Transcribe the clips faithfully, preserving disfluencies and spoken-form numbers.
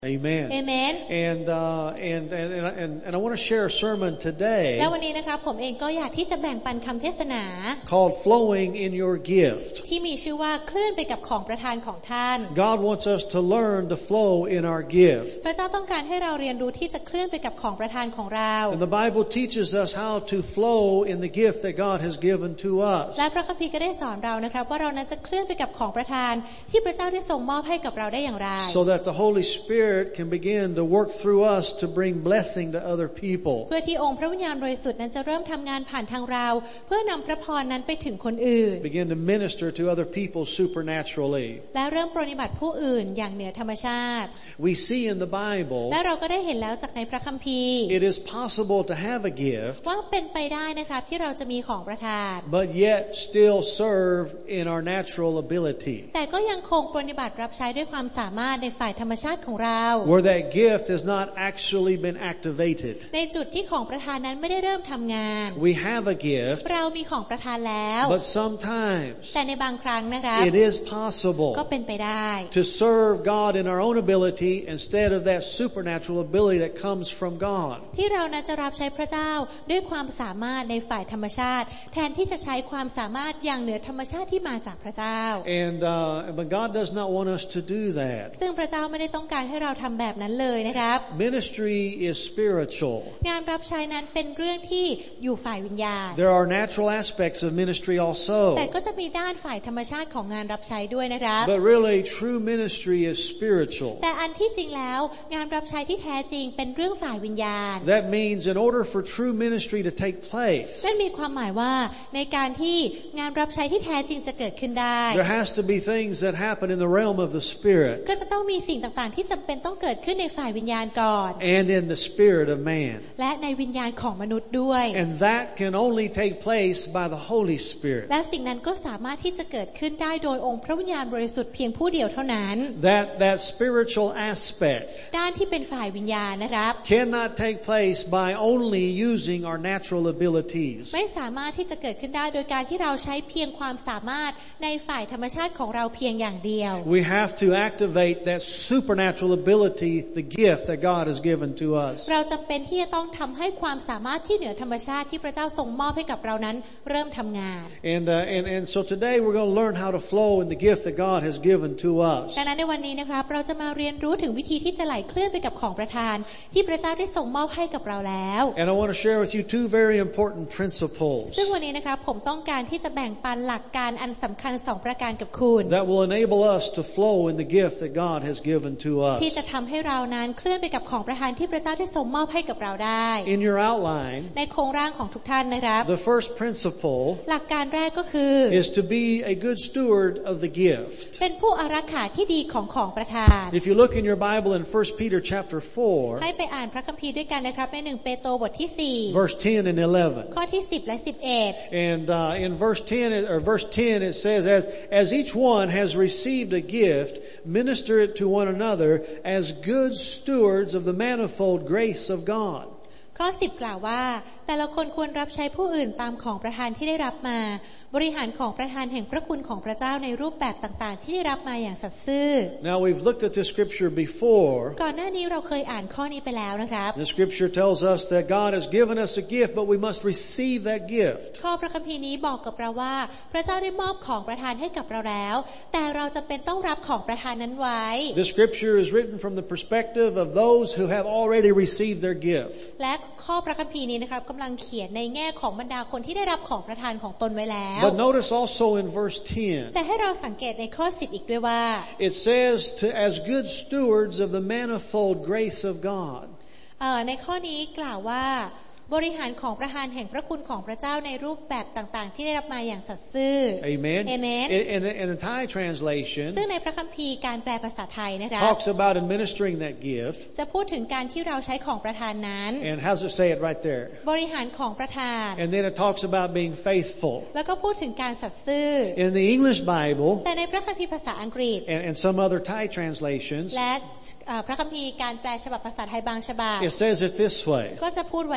Amen. Amen. And uh, and and and and I want to share a sermon today. และวันนี้นะครับผมเองก็อยากที่จะแบ่งปันคำเทศนา called Flowing in Your Gift. ที่มีชื่อว่าคลื่นไปกับของประทานของท่าน God wants us to learn to flow in our gift. พระเจ้าต้องการให้เราเรียนรู้ที่จะเคลื่อนไปกับของประทานของเรา And the Bible teaches us how to flow in the gift that God has given to us. และพระคัมภีร์ก็ได้สอนเรานะครับว่าเรานั้นจะเคลื่อนไปกับของประทานที่พระเจ้าได้ทรงมอบให้กับเราได้อย่างไร So that the Holy Spirit can begin to work through us to bring blessing to other people. เพื่อที่องค์พระวิญญาณบริสุทธิ์นั้นจะเริ่มทำงานผ่านทางเราเพื่อนำพระพรนั้นไปถึงคนอื่น Begin to minister to other people supernaturally. และเริ่มปรนนิบัติผู้อื่นอย่างเหนือธรรมชาติ We see in the Bible และเราก็ได้เห็นแล้วจากในพระคัมภีร์ it is possible to have a gift ว่าเป็นไปได้นะครับที่เราจะมีของประทาน but yet still serve in our natural ability. แต่ก็ยังคงปรนนิบัติรับใช้ด้วยความสามารถในฝ่ายธรรมชาติของเรา Where that gift has not actually been activated. ในจุดที่ของประทานนั้นไม่ได้เริ่มทำงาน We have a gift เรามีของประทานแล้ว but sometimes แต่ในบางครั้งนะครับ it is possible ก็เป็นไปได้ to serve God in our own ability instead of that supernatural ability that comes from God. ที่เรานั้นจะรับใช้พระเจ้าด้วยความสามารถในฝ่ายธรรมชาติแทนที่จะใช้ความสามารถอย่างเหนือธรรมชาติที่มาจากพระเจ้า And uh, but God does not want us to do that. ซึ่งพระเจ้าไม่ได้ต้องการให้เราทำแบบนั้นเลยนะครับ Ministry is spiritual. งานรับใช้นั้นเป็นเรื่องที่อยู่ฝ่ายวิญญาณ There are natural aspects of ministry also. แต่ก็จะมีด้านฝ่ายธรรมชาติของงานรับใช้ด้วยนะครับ But really true ministry is spiritual. แต่อันที่จริงแล้วงานรับใช้ที่แท้จริงเป็นเรื่องฝ่ายวิญญาณ That means in order for true ministry to take place, นั่นมีความหมายว่าในการที่งานรับใช้ที่แท้จริงจะเกิดขึ้นได้ there has to be things that happen in the realm of the spirit ก็จะต้องมีสิ่งต่างๆที่จำเป็นต้องเกิดขึ้นในฝ่ายวิญญาณก่อน and in the spirit of man. และในวิญญาณของมนุษย์ด้วย And that can only take place by the Holy Spirit. และสิ่งนั้นก็สามารถที่จะเกิดขึ้นได้โดยองค์พระวิญญาณบริสุทธิ์เพียงผู้เดียวเท่านั้น That that spiritual aspect ด้านที่เป็นฝ่ายวิญญาณนะครับ cannot take place by only using our natural abilities. ไม่สามารถที่จะเกิดขึ้นได้โดยการที่เราใช้เพียงความสามารถในฝ่ายธรรมชาติของเราเพียงอย่างเดียว We have to activate that supernatural ability, the gift that God has given to us. เราจำเป็นที่จะต้องทำให้ความสามารถที่เหนือธรรมชาติที่พระเจ้าทรงมอบให้กับเรานั้นเริ่มทำงาน And uh, and and so today we're going to learn how to flow in the gift that God has given to us. ดังนั้นในวันนี้นะครับเราจะมาเรียนรู้ถึงวิธีที่จะไหลเคลื่อนไปกับของประทานที่พระเจ้าได้ทรงมอบให้กับเราแล้ว And I want to share with you two very important principles ซึ่งวันนี้นะครับผมต้องการที่จะแบ่งปันหลักการอันสำคัญสองประการกับคุณ that will enable us to flow in the gift that God has given to us. ที่จะทำให้เรานั้นเคลื่อนไปกับของประทานที่พระเจ้าได้ทรงมอบให้กับเราได้ In your outline, ในโครงร่างของทุกท่านนะครับ the first principle หลักการแรกก็คือ is to be a good steward of the gift. เป็นผู้อารักขาที่ดีของของประทาน If you look in your Bible in First Peter chapter four, ให้ไปอ่านพระคัมภีร์ด้วยกันนะครับในหนึ่งเปโตรบทที่สี่ verse ten and eleven. ข้อที่สิบและสิบเอ็ด And uh, in verse ten or verse ten it says, as as each one has received a gift, minister it to one another as good stewards of the manifold grace of God. ข้อสิบกล่าวว่าแต่ละคนควรรับใช้ผู้อื่นตามของประทานที่ได้รับมาบริหารของประทานแห่งพระคุณของพระเจ้าในรูปแบบต่างๆที่ได้รับมาอย่างสัตย์ซื่อ Now we've looked at this scripture before. ก่อนหน้านี้เราเคยอ่านข้อนี้ไปแล้วนะครับ The scripture tells us that God has given us a gift, but we must receive that gift. ข้อพระคัมภีร์นี้บอกกับเราว่าพระเจ้าได้มอบของประทานให้กับเราแล้วแต่เราจำเป็นต้องรับของประทานนั้นไว้ The scripture is written from the perspective of those who have already received their gift. และข้อพระคัมภีร์นี้นะครับกำลังเขียนในแง่ของบรรดาคนที่ได้รับของประทานของตนไว้แล้ว But notice also in verse ten, แต่ให้เราสังเกตในข้อสิบอีกด้วยว่า it says to as good stewards of the manifold grace of God. เอ่อในข้อนี้กล่าวว่าบริหารของประทานแห่งพระคุณของพระเจ้าในรูปแบบต่างๆที่ได้รับมาอย่างสัตย์ซื่อ Amen. Amen. In, in, in the Thai translation, ซึ่งในพระคัมภีร์การแปลภาษาไทยนะคะ talks about administering that gift. จะพูดถึงการที่เราใช้ของประทานนั้น And how's it say it right there? บริหารของประทาน And then it talks about being faithful. แล้วก็พูดถึงการสัตย์ซื่อ In the English Bible แต่ในพระคัมภีร์ภาษาอังกฤษ and, and some other Thai translations, และเอ่อพระคัมภีร์การแปลฉบับภาษาไทยบางฉบับ it says it this way. ก็จะพูดไว้แบบนี้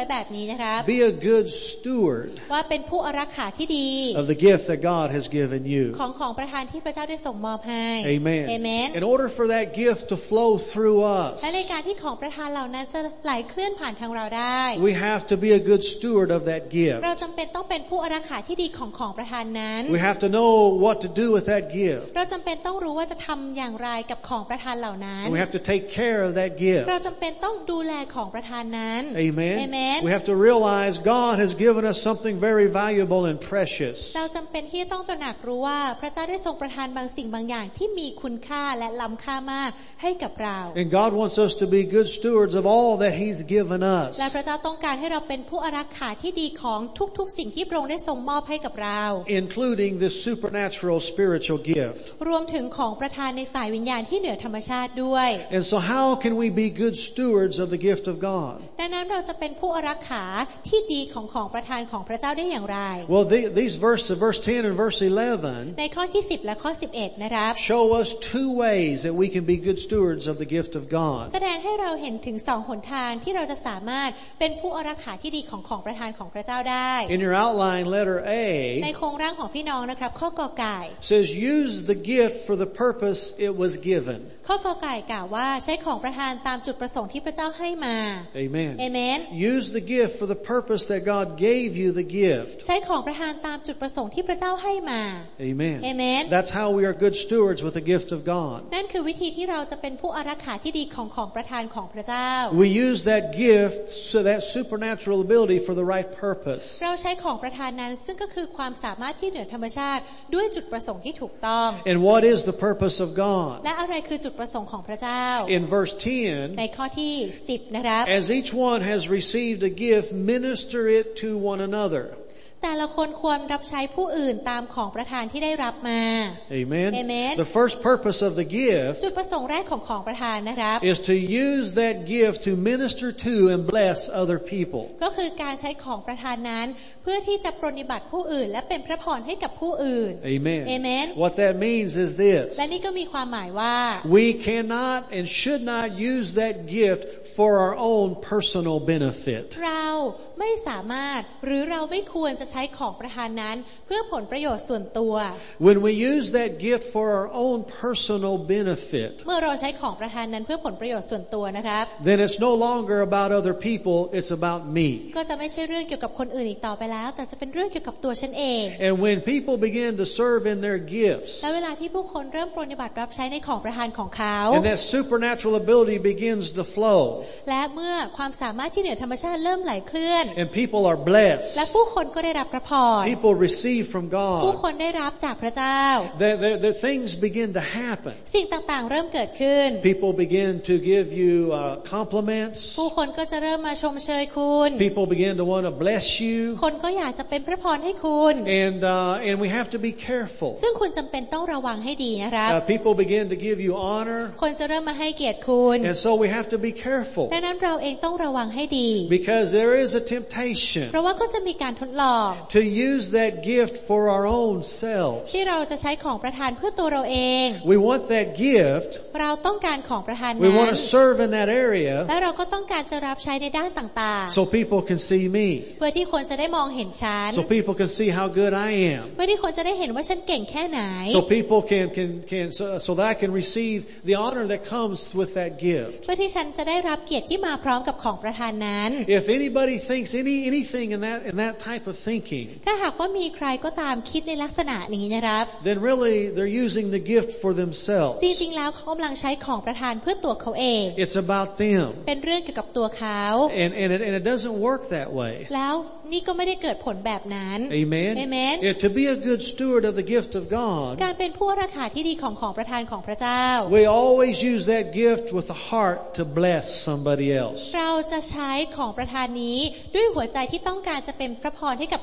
นี้นะครับ Be a good steward ว่าเป็นผู้อารักขาที่ดี of the gift that God has given you. ของของประทานที่พระเจ้าได้ส่งมอบให้ Amen. Amen. In order for that gift to flow through us, และในการที่ของประทานเหล่านั้นจะไหลเคลื่อนผ่านทางเราได้ we have to be a good steward of that gift. เราจำเป็นต้องเป็นผู้อารักขาที่ดีของของประทานนั้น We have to know what to do with that gift. เราจำเป็นต้องรู้ว่าจะทำอย่างไรกับของประทานเหล่านั้น And we have to take care of that gift. เราจำเป็นต้องดูแลของประทานนั้น Amen. Amen. We have to realize God has given us something very valuable and precious. เราจำเป็นที่ต้องตระหนักรู้ว่าพระเจ้าได้ทรงประทานบางสิ่งบางอย่างที่มีคุณค่าและล้ำค่ามากให้กับเรา And God wants us to be good stewards of all that He's given us. และพระเจ้าต้องการให้เราเป็นผู้อารักขาที่ดีของทุกๆสิ่งที่พระองค์ได้ทรงมอบให้กับเรา Including this supernatural spiritual gift. รวมถึงของประทานในฝ่ายวิญญาณที่เหนือธรรมชาติด้วย And so how can we be good stewards of the gift of God? ดังนั้นเราจะเป็นผู้อารักขาที่ดีของของประทานของพระเจ้าได้อย่างไร Well, the, these verses, verse ten and verse eleven, ในข้อที่สิบและข้อสิบเอ็ดนะครับ show us two ways that we can be good stewards of the gift of God. แสดงให้เราเห็นถึงสองหนทางที่เราจะสามารถเป็นผู้อารักขาที่ดีของของประทานของพระเจ้าได้ In your outline, letter ใน A โครงร่างของพี่น้องนะครับข้อกอไก่ says use the gift for the purpose it was given. ข้อกอไก่กล่าวว่าใช้ของประทานตามจุดประสงค์ที่พระเจ้าให้มา Amen. Amen. Use the gift for the purpose that God gave you the gift. ใช้ของประทานตามจุดประสงค์ที่พระเจ้าให้มา Amen. Amen. That's how we are good stewards with the gift of God. นั่นคือวิธีที่เราจะเป็นผู้อารักขาที่ดีของของประทานของพระเจ้า We use that gift, so that supernatural ability for the right purpose. เราใช้ของประทานนั้นซึ่งก็คือความสามารถที่เหนือธรรมชาติด้วยจุดประสงค์ที่ถูกต้อง And what is the purpose of God? และอะไรคือจุดประสงค์ของพระเจ้า In verse ten, ในข้อที่สิบนะครับ as each one has received a gift, minister it to one another. แต่ละคนควรรับใช้ผู้อื่นตามของประทานที่ได้รับมา Amen. Amen. The first purpose of the gift จุดประสงค์แรกของของประทานนะครับ is to use that gift to minister to and bless other people. ก็คือการใช้ของประทานนั้นเพื่อที่จะปรนนิบัติผู้อื่นและเป็นพระพรให้กับผู้อื่น Amen. Amen. What that means is this. และนี่ก็มีความหมายว่า We cannot and should not use that gift for our own personal benefit. เราไม่สามารถหรือเราไม่ควรจะใช้ของประทานนั้นเพื่อผลประโยชน์ส่วนตัว When we use that gift for our own personal benefit, เมื่อเราใช้ของประทานนั้นเพื่อผลประโยชน์ส่วนตัวนะครับ then it's no longer about other people, it's about me. ก็จะไม่ใช่เรื่องเกี่ยวกับคนอื่นอีกต่อไปแล้วแต่จะเป็นเรื่องเกี่ยวกับตัวฉันเอง And when people begin to serve in their gifts, และเวลาที่ผู้คนเริ่มปรนนิบัติรับใช้ในของประทานของเขา and that supernatural ability begins to flow, และเมื่อความสามารถที่เหนือธรรมชาติเริ่มไหลเคลื่อน and people are blessed, และผู้คนก็ได้รับพระพร people receive from ผู้ God, คนได้รับจากพระเจ้า that, that, that things begin to happen. สิ่งต่างๆเริ่มเกิดขึ้น People begin to give you uh, compliments. ผู้คนก็จะเริ่มมาชมเชยคุณ People begin to want to bless you. คนก็อยากจะเป็นพระพรให้คุณ And, uh, and we have to be careful. ซึ่งคุณจำเป็นต้องระวังให้ดีนะครับ Uh, people begin to give you honor. คนจะเริ่มมาให้เกียรติคุณ And so we have to be careful. ดังนั้นเราเองต้องระวังให้ดี Because there is a temptation เพราะว่าก็จะมีการทดลอง to use that gift for our own selves. ที่เราจะใช้ของประทานเพื่อตัวเราเอง We want that gift. เราต้องการของประทาน We นั้ want น to serve in that area และเราก็ต้องการจะรับใช้ในด้านต่าง so people can see me. ๆ เพื่อที่คนจะได้มองเห็นฉัน So people can see how good I am. เพื่อที่คนจะได้เห็นว่าฉันเก่งแค่ไหน So people can, can, can, so, so that I can receive the honor that comes with that gift. เพื่อที่ฉันจะได้รับเกียรติที่มาพร้อมกับของประทานนั้น If anybody thinks any, anything in that, in that type of thinking, ถ้าหากว่ามีใครก็ตามคิดในลักษณะนี้นะครับ then really they're using the gift for themselves. จริงๆแล้วเขากำลังใช้ของประทานเพื่อตัวเขาเอง It's about them. เป็นเรื่องเกี่ยวกับตัวเขา And, and, it, and it doesn't work that way. แล้วนี่ก็ไม่ได้เกิดผลแบบนั้น Amen. Amen. Yeah, to be a good steward of the gift of God, การเป็นผู้รักษาที่ดีของของประทานของพระเจ้า we always use that gift with a heart to bless somebody else. เราจะใช้ของประทานนี้ด้วยหัวใจที่ต้องการจะเป็นพระพรให้กับ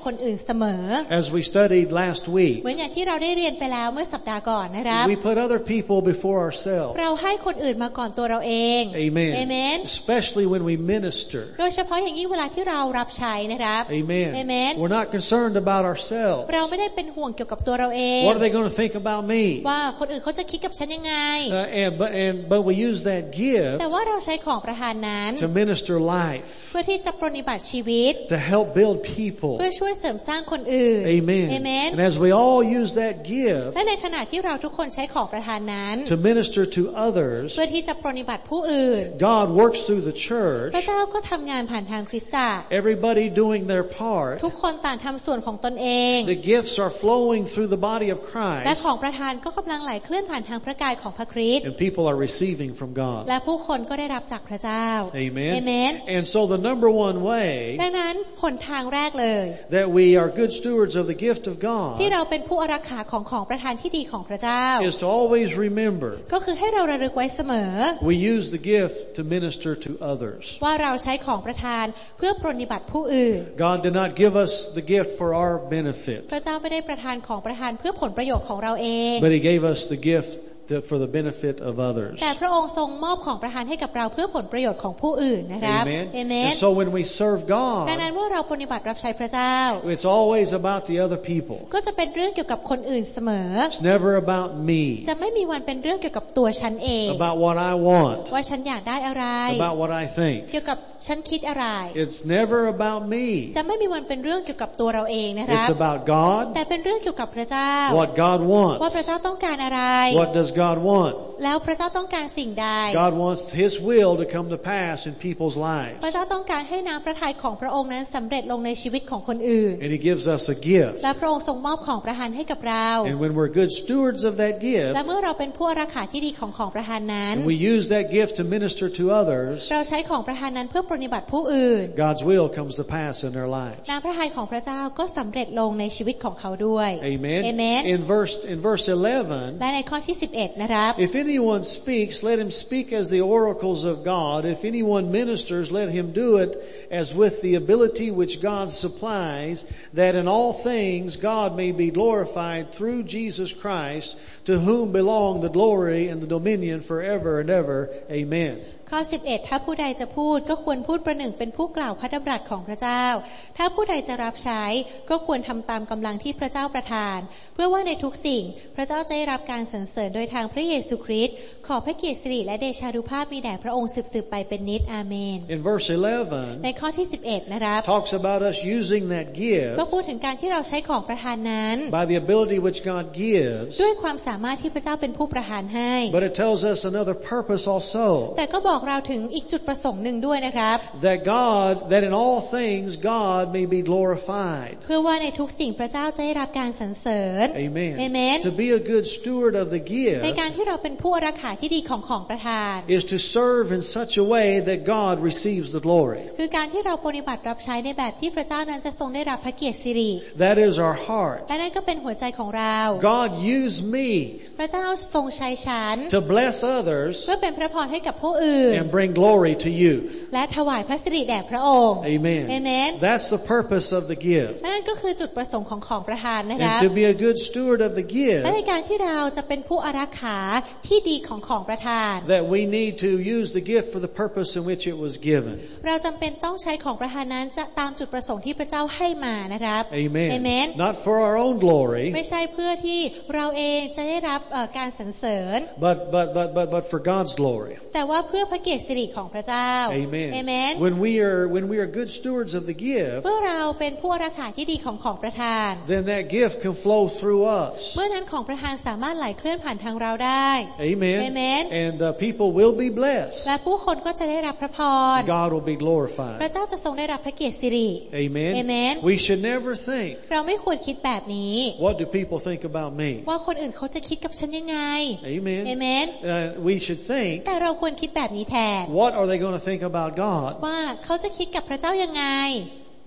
คนอื่นเสมอ As we studied last week, เหมือนอย่างที่เราได้เรียนไปแล้วเมื่อสัปดาห์ก่อนนะครับ we put other people before ourselves. เราให้คนอื่นมาก่อนตัวเราเอง Amen. Amen. Especially when we minister. โดยเฉพาะอย่างยิ่งเวลาที่เรารับใช้นะครับ Amen. Amen. We're not concerned about ourselves. เราไม่ได้เป็นห่วงเกี่ยวกับตัวเราเอง What are they going to think about me? ว่าคนอื่นเขาจะคิดกับฉันยังไง Uh, and, but, and, but we use that gift แต่ว่าเราใช้ของประทานนั้น to minister life, เพื่อที่จะปรนนิบัติชีวิต to help build people. เพื่อช่วยเสริมสร้างคนอื่น Amen. Amen. And as we all use that gift และในขณะที่เราทุกคนใช้ของประทานนั้น to minister to others, เพื่อที่จะปรนนิบัติผู้อื่น God works through the church, พระเจ้าก็ทำงานผ่านทางคริสตจักร everybody doing their part. ทุกคนต่างทำส่วนของตนเอง The gifts are flowing through the body of และ Christ, ของประทานก็กำลังไหลเคลื่อนผ่านทางพระกายของพระคริสต์ and people are receiving from God. และผู้คนก็ได้รับจากพระเจ้า Amen. Amen. And so the number one way ดังนั้นหนทางแรกเลย that we are good stewards of the gift of God ที่เราเป็นผู้อารักขาของของประทานที่ดีของพระเจ้า is to always remember ก็คือให้เราระลึกไว้เสมอ we use the gift to minister to others. ว่าเราใช้ของประทานเพื่อปรนนิบัติผู้อื่น God did not give us the gift for our benefit, พระเจ้าไม่ได้ประทานของประทานเพื่อผลประโยชน์ของเราเอง but He gave us the gift to, for the benefit of others. แต่พระองค์ทรงมอบของประทานให้กับเราเพื่อผลประโยชน์ของผู้อื่นนะครับ Amen. Amen. And so when we serve ดังนั้น God, เมื่อเราปรนนิบัติรับใช้พระเจ้า it's always about the other people. ก็จะเป็นเรื่องเกี่ยวกับคนอื่นเสมอ It's never about me, จะไม่มีวันเป็นเรื่องเกี่ยวกับตัวฉันเอง about what I want, ว่าฉันอยากได้อะไร about what I think. เกี่ยวกับฉันคิดอะไร It's never about me. จะไม่มีวันเป็นเรื่องเกี่ยวกับตัวเราเองนะครับ It's about God, แต่เป็นเรื่องเกี่ยวกับพระเจ้า what God ว่าพระ wants. เจ้าต้องการอะไร What does God want? แล้วพระเจ้าต้องการสิ่งใด God wants His will to come to pass in people's พระ lives. เจ้าต้องการให้น้ำพระทัยของพระองค์นั้นสำเร็จลงในชีวิตของคนอื่น And He gives us a gift. และพระองค์ทรงมอบของประทานให้กับเรา And when we're good stewards of that และ gift, เมื่อเราเป็นผู้อารักขาที่ดีของของประทานนั้น and we use that gift to minister to others, เราใช้ของประทานนั้นเพื่อปรนนิบัติผู้อื่น God's will comes to pass in their lives. น้ำพระทัยของพระเจ้าก็สำเร็จลงในชีวิตของเขาด้วย Amen. Amen. In verse, in verse eleven, และในข้อที่สิบเอ็ดนะครับ if anyone speaks, let him speak as the oracles of God. If anyone ministers, let him do it as with the ability which God supplies, that in all things God may be glorified through Jesus Christ, to whom belong the glory and the dominion forever and ever. Amen. ข้อสิบเอ็ดถ้าผู้ใดจะพูดก็ควรพูดประหนึ่งเป็นผู้กล่าวพระดำรัสของพระเจ้าถ้าผู้ใดจะรับใช้ก็ควรทำตามกำลังที่พระเจ้าประทานเพื่อว่าในทุกสิ่งพระเจ้าจะได้รับการสรรเสริญโดยทางพระเยซูคริสต์ขอพระเกียรติสิริและเดชานุภาพมีแด่พระองค์สืบๆไปเป็นนิจอาเมน In verse eleven, ในข้อที่สิบเอ็ดนะครับ talks about us using that ก็ gift พูดถึงการที่เราใช้ของประทานนั้น by the ability which God gives, ด้วยความสามารถที่พระเจ้าเป็นผู้ประทานให้ but it tells us another purpose also, แต่ก็บอกเราถึงอีกจุดประสงค์หนึ่งด้วยนะครับ that God, that in all things God may be glorified. เพื่อว่าในทุกสิ่งพระเจ้าจะได้รับการสรรเสริญ Amen. Amen. To be a good steward of the ใน gift การที่เราเป็นผู้อารักขาที่ดีของของประทาน is to serve in such a way that God receives the glory. คือการที่เราปฏิบัติรับใช้ในแบบที่พระเจ้านั้นจะทรงได้รับพระเกียรติสิริ That is our heart. และนั่นก็เป็นหัวใจของเรา God use me พระเจ้าทรงใช้ฉัน to bless others เพื่อเป็นพระพรให้กับผู้อื่น and bring glory to you. และถวายพระสิริแด่พระองค์ Amen. Amen. That's the purpose of the gift. และนั่นก็คือจุดประสงค์ของของประทานนะครับ And to be a good steward of the และใน gift, การที่เราจะเป็นผู้อารักขาที่ดีของของประทาน that we need to use the gift for the purpose in which it was given. เราจำเป็นต้องใช้ของประทานนั้นจะตามจุดประสงค์ที่พระเจ้าให้มานะครับ Amen. Amen. Not for our own glory, ไม่ใช่เพื่อที่เราเองจะได้รับเอ่อการสรรเสริญ but, but, but, but, but for God's glory. แต่ว่าเพื่อพระเกียรติสิริของพระเจ้า Amen. Amen. When we are, when we are good stewards of the gift, เมื่อเราเป็นผู้อารักขาที่ดีของของประทาน then that gift can flow through us. เมื่อนั้นของประทานสามารถไหลเคลื่อนผ่านทางเราได้ Amen. Amen. And uh, people will be blessed. และผู้คนก็จะได้รับพระพร God will be พระ glorified. เจ้าจะทรงได้รับพระเกียรติสิริ Amen. Amen. We should never think, เราไม่ควรคิดแบบนี้ what do people think about me? ว่าคนอื่นเขาจะคิดกับฉันยังไง Amen. Amen. Uh, we should think, แต่เราควรคิดแบบนี้แทน what are they going to think about God? ว่าเขาจะคิดกับพระเจ้ายังไง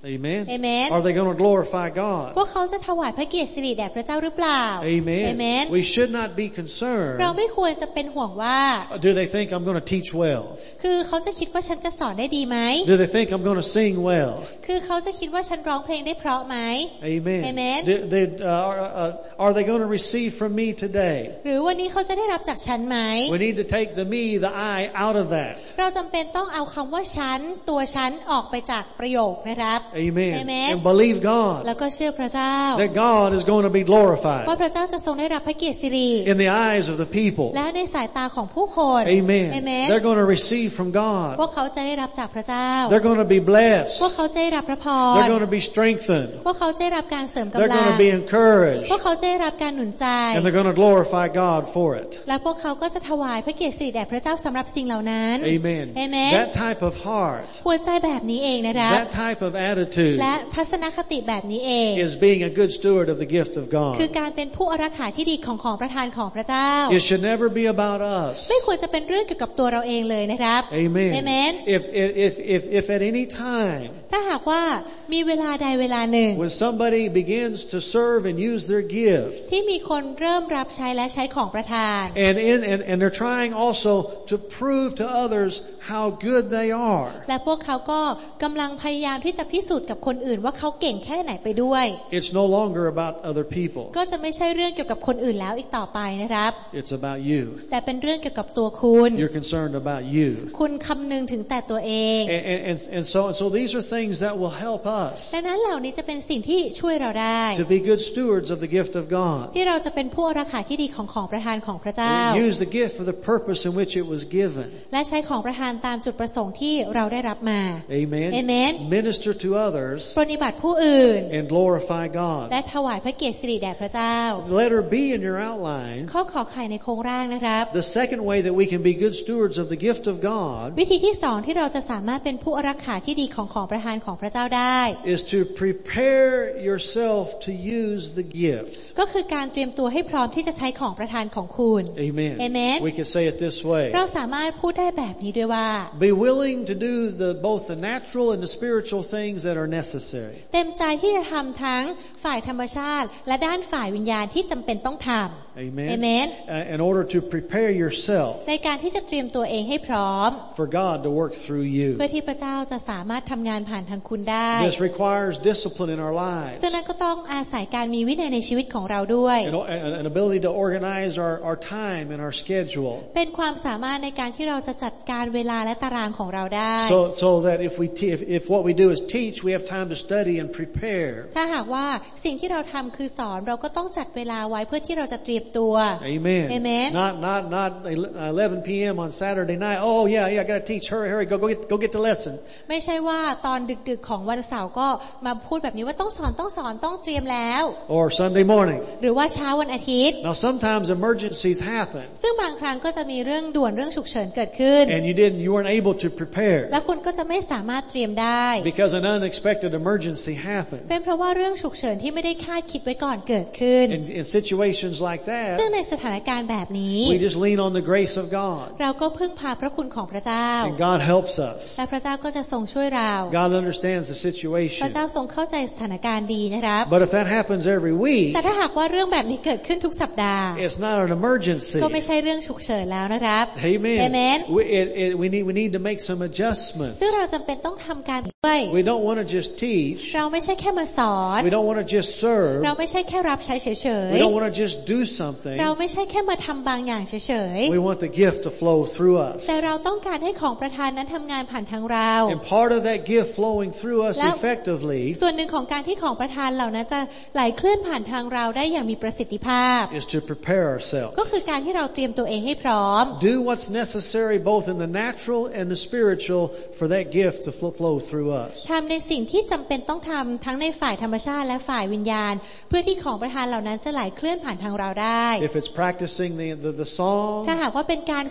Amen. Amen. Are they going to glorify God? พวกเขาจะถวายพระเกียรติสิริแด่พระเจ้าหรือเปล่า Amen. Amen. We should not be concerned. เราไม่ควรจะเป็นห่วงว่า Do they think I'm going to teach well? คือเขาจะคิดว่าฉันจะสอนได้ดีไหม Do they think I'm going to sing well? คือเขาจะคิดว่าฉันร้องเพลงได้เพราะไหม Amen. Amen. Do, do, uh, are, uh, are they going to receive from me today? หรือวันนี้เขาจะได้รับจากฉันไหม We need to take the me, the I out of that. เราจำเป็นต้องเอาคำว่าฉันตัวฉันออกไปจากประโยคนะครับ Amen. Amen. And believe God แล้วก็เชื่อพระเจ้า that God is going to be glorified ว่าพระเจ้าจะทรงได้รับพระเกียรติสิริ in the eyes of the people. และในสายตาของผู้คน Amen. Amen. They're going to receive from God. พวกเขาจะได้รับจากพระเจ้า They're going to be blessed. พวกเขาจะได้รับพระพร They're going to be strengthened. พวกเขาจะได้รับการเสริม They're กำลั going ง to be encouraged. พวกเขาจะได้รับการหนุนใจ And they're going to glorify God for it. และพวกเขาก็จะถวายพระเกียรติสิริแด่พระเจ้าสำหรับสิ่งเหล่านั้น Amen. Amen. That type of heart, หัวใจแบบนี้เองนะครับ that type of attitude และทัศนคติแบบนี้เอง is being a good steward of the gift of คือ God. การเป็นผู้อารักขาที่ดีของของประทานของพระเจ้า It should never be about us. ไม่ควรจะเป็นเรื่องเกี่ยวกับตัวเราเองเลยนะครับ Amen. Amen. If, if, if, if at any time ถ้าหากว่ามีเวลาใดเวลาหนึ่ง when somebody begins to serve and use their gift, ที่มีคนเริ่มรับใช้และใช้ของประทาน and in, and, and they're trying also to prove to others how good they are, และพวกเขาก็กำลังพยายามที่จะพิสูจน์กับคนอื่นว่าเขาเก่งแค่ไหนไปด้วย it's no longer about other people. ก็จะไม่ใช่เรื่องเกี่ยวกับคนอื่นแล้วอีกต่อไปนะครับ It's about you. แต่เป็นเรื่องเกี่ยวกับตัวคุณ You're concerned about you. คุณคำนึงถึงแต่ตัวเอง And, and, and, and so, and so these are things that will help us ดังนั้นเหล่านี้จะเป็นสิ่งที่ช่วยเราได้ to be good stewards of the gift of God. ที่เราจะเป็นผู้อารักขาที่ดีของของประทานของพระเจ้า And use the gift for the purpose in which it was given. และใช้ของประทานตามจุดประสงค์ที่เราได้รับมา Amen. Amen. Minister to others ปรนนิบัติผู้อื่น and glorify God. และถวายพระเกียรติสิริแด่พระเจ้า Letter B in your outline. ข้อขอไข่ในโครงร่างนะครับ The second way that we can be good stewards of the gift of God วิธีที่สองที่เราจะสามารถเป็นผู้อารักขาที่ดีของของประทานของพระเจ้าได้ is to prepare yourself to use the gift. ก็คือการเตรียมตัวให้พร้อมที่จะใช้ของประทานของคุณ Amen. Amen. We can say it this way. เราสามารถพูดได้แบบนี้ด้วยว่า Be willing to do the, both the natural and the spiritual things that are necessary. เต็มใจที่จะทำทั้งฝ่ายธรรมชาติและด้านฝ่ายวิญญาณที่จำเป็นต้องทำ Amen. Amen. Uh, in order to prepare yourself ในการที่จะเตรียมตัวเองให้พร้อม for God to work through you. เพื่อที่พระเจ้าจะสามารถทำงานผ่านทางคุณได้ This requires discipline in our lives. ซึ่งนั้นก็ต้องอาศัยการมีวินัยในชีวิตของเราด้วย An, an ability to organize our, our time and our schedule. เป็นความสามารถในการที่เราจะจัดการเวลาและตารางของเราได้ So, so that if we, te- if, if what we do is teach, we have time to study and prepare. ถ้าหากว่าสิ่งที่เราทำคือสอนเราก็ต้องจัดเวลาไว้เพื่อที่เราจะเตรียมตัว Amen. Amen. Not, not, not eleven p.m. on Saturday night. Oh yeah, yeah, I gotta teach. Hurry, hurry, go, go get, go get the lesson. ไม่ใช่ว่าตอนดึกๆของวันเสาร์ก็มาพูดแบบนี้ว่าต้องสอนต้องสอนต้องเตรียมแล้ว Or Sunday morning. หรือว่าเช้าวันอาทิตย์ Now sometimes emergencies happen. ซึ่งบางครั้งก็จะมีเรื่องด่วนเรื่องฉุกเฉินเกิดขึ้น And you didn't, you weren't able to prepare. และคุณก็จะไม่สามารถเตรียมได้ Because an unexpected emergency happened. เป็นเพราะว่าเรื่องฉุกเฉินที่ไม่ได้คาดคิดไว้ก่อนเกิดขึ้น In, in situations like ซึ่ง that, ในสถานการณ์แบบนี้ we just lean on the grace of God. เราก็พึ่งพาพระคุณของพระเจ้า And God helps us. และพระเจ้าก็จะทรงช่วยเรา God understands the พระ situation. เจ้าทรงเข้าใจสถานการณ์ดีนะครับ But if that happens every week, แต่ถ้าหากว่าเรื่องแบบนี้เกิดขึ้นทุกสัปดาห์ it's not an emergency. ก็ไม่ใช่เรื่องฉุกเฉินแล้วนะครับ Amen. Amen. We, it, it, we need, we need to make some adjustments. ซึ่งเราจำเป็นต้องทำการด้วย We don't want to just teach. เราไม่ใช่แค่มาสอน We don't want to just serve. เราไม่ใช่แค่รับใช้เฉย We don't want to just do something. ๆเราไม่ใช่แค่มาทำบางอย่างเฉย We want the gift to flow through us. ๆแต่เราต้องการให้ของประทานนั้นทำงานผ่านทางเรา And part of that gift flowing through us แล้ว effectively ส่วนหนึ่งของการที่ของประทานเหล่านั้นจะไหลเคลื่อนผ่านทางเราได้อย่างมีประสิทธิภาพ is to prepare ourselves. ก็คือการที่เราเตรียมตัวเองให้พร้อม Do what's necessary both in the natural and the spiritual for that gift to flow, flow through us. ทำในสิ่งที่จำเป็นต้องทำทั้งในฝ่ายธรรมชาติและฝ่ายวิญญาณ เพื่อที่ของประทานเหล่านั้นจะไหลเคลื่อนผ่านทางเราได้ If it's practicing the, the, the song, ถ้าหากว่าเป็นการฝึก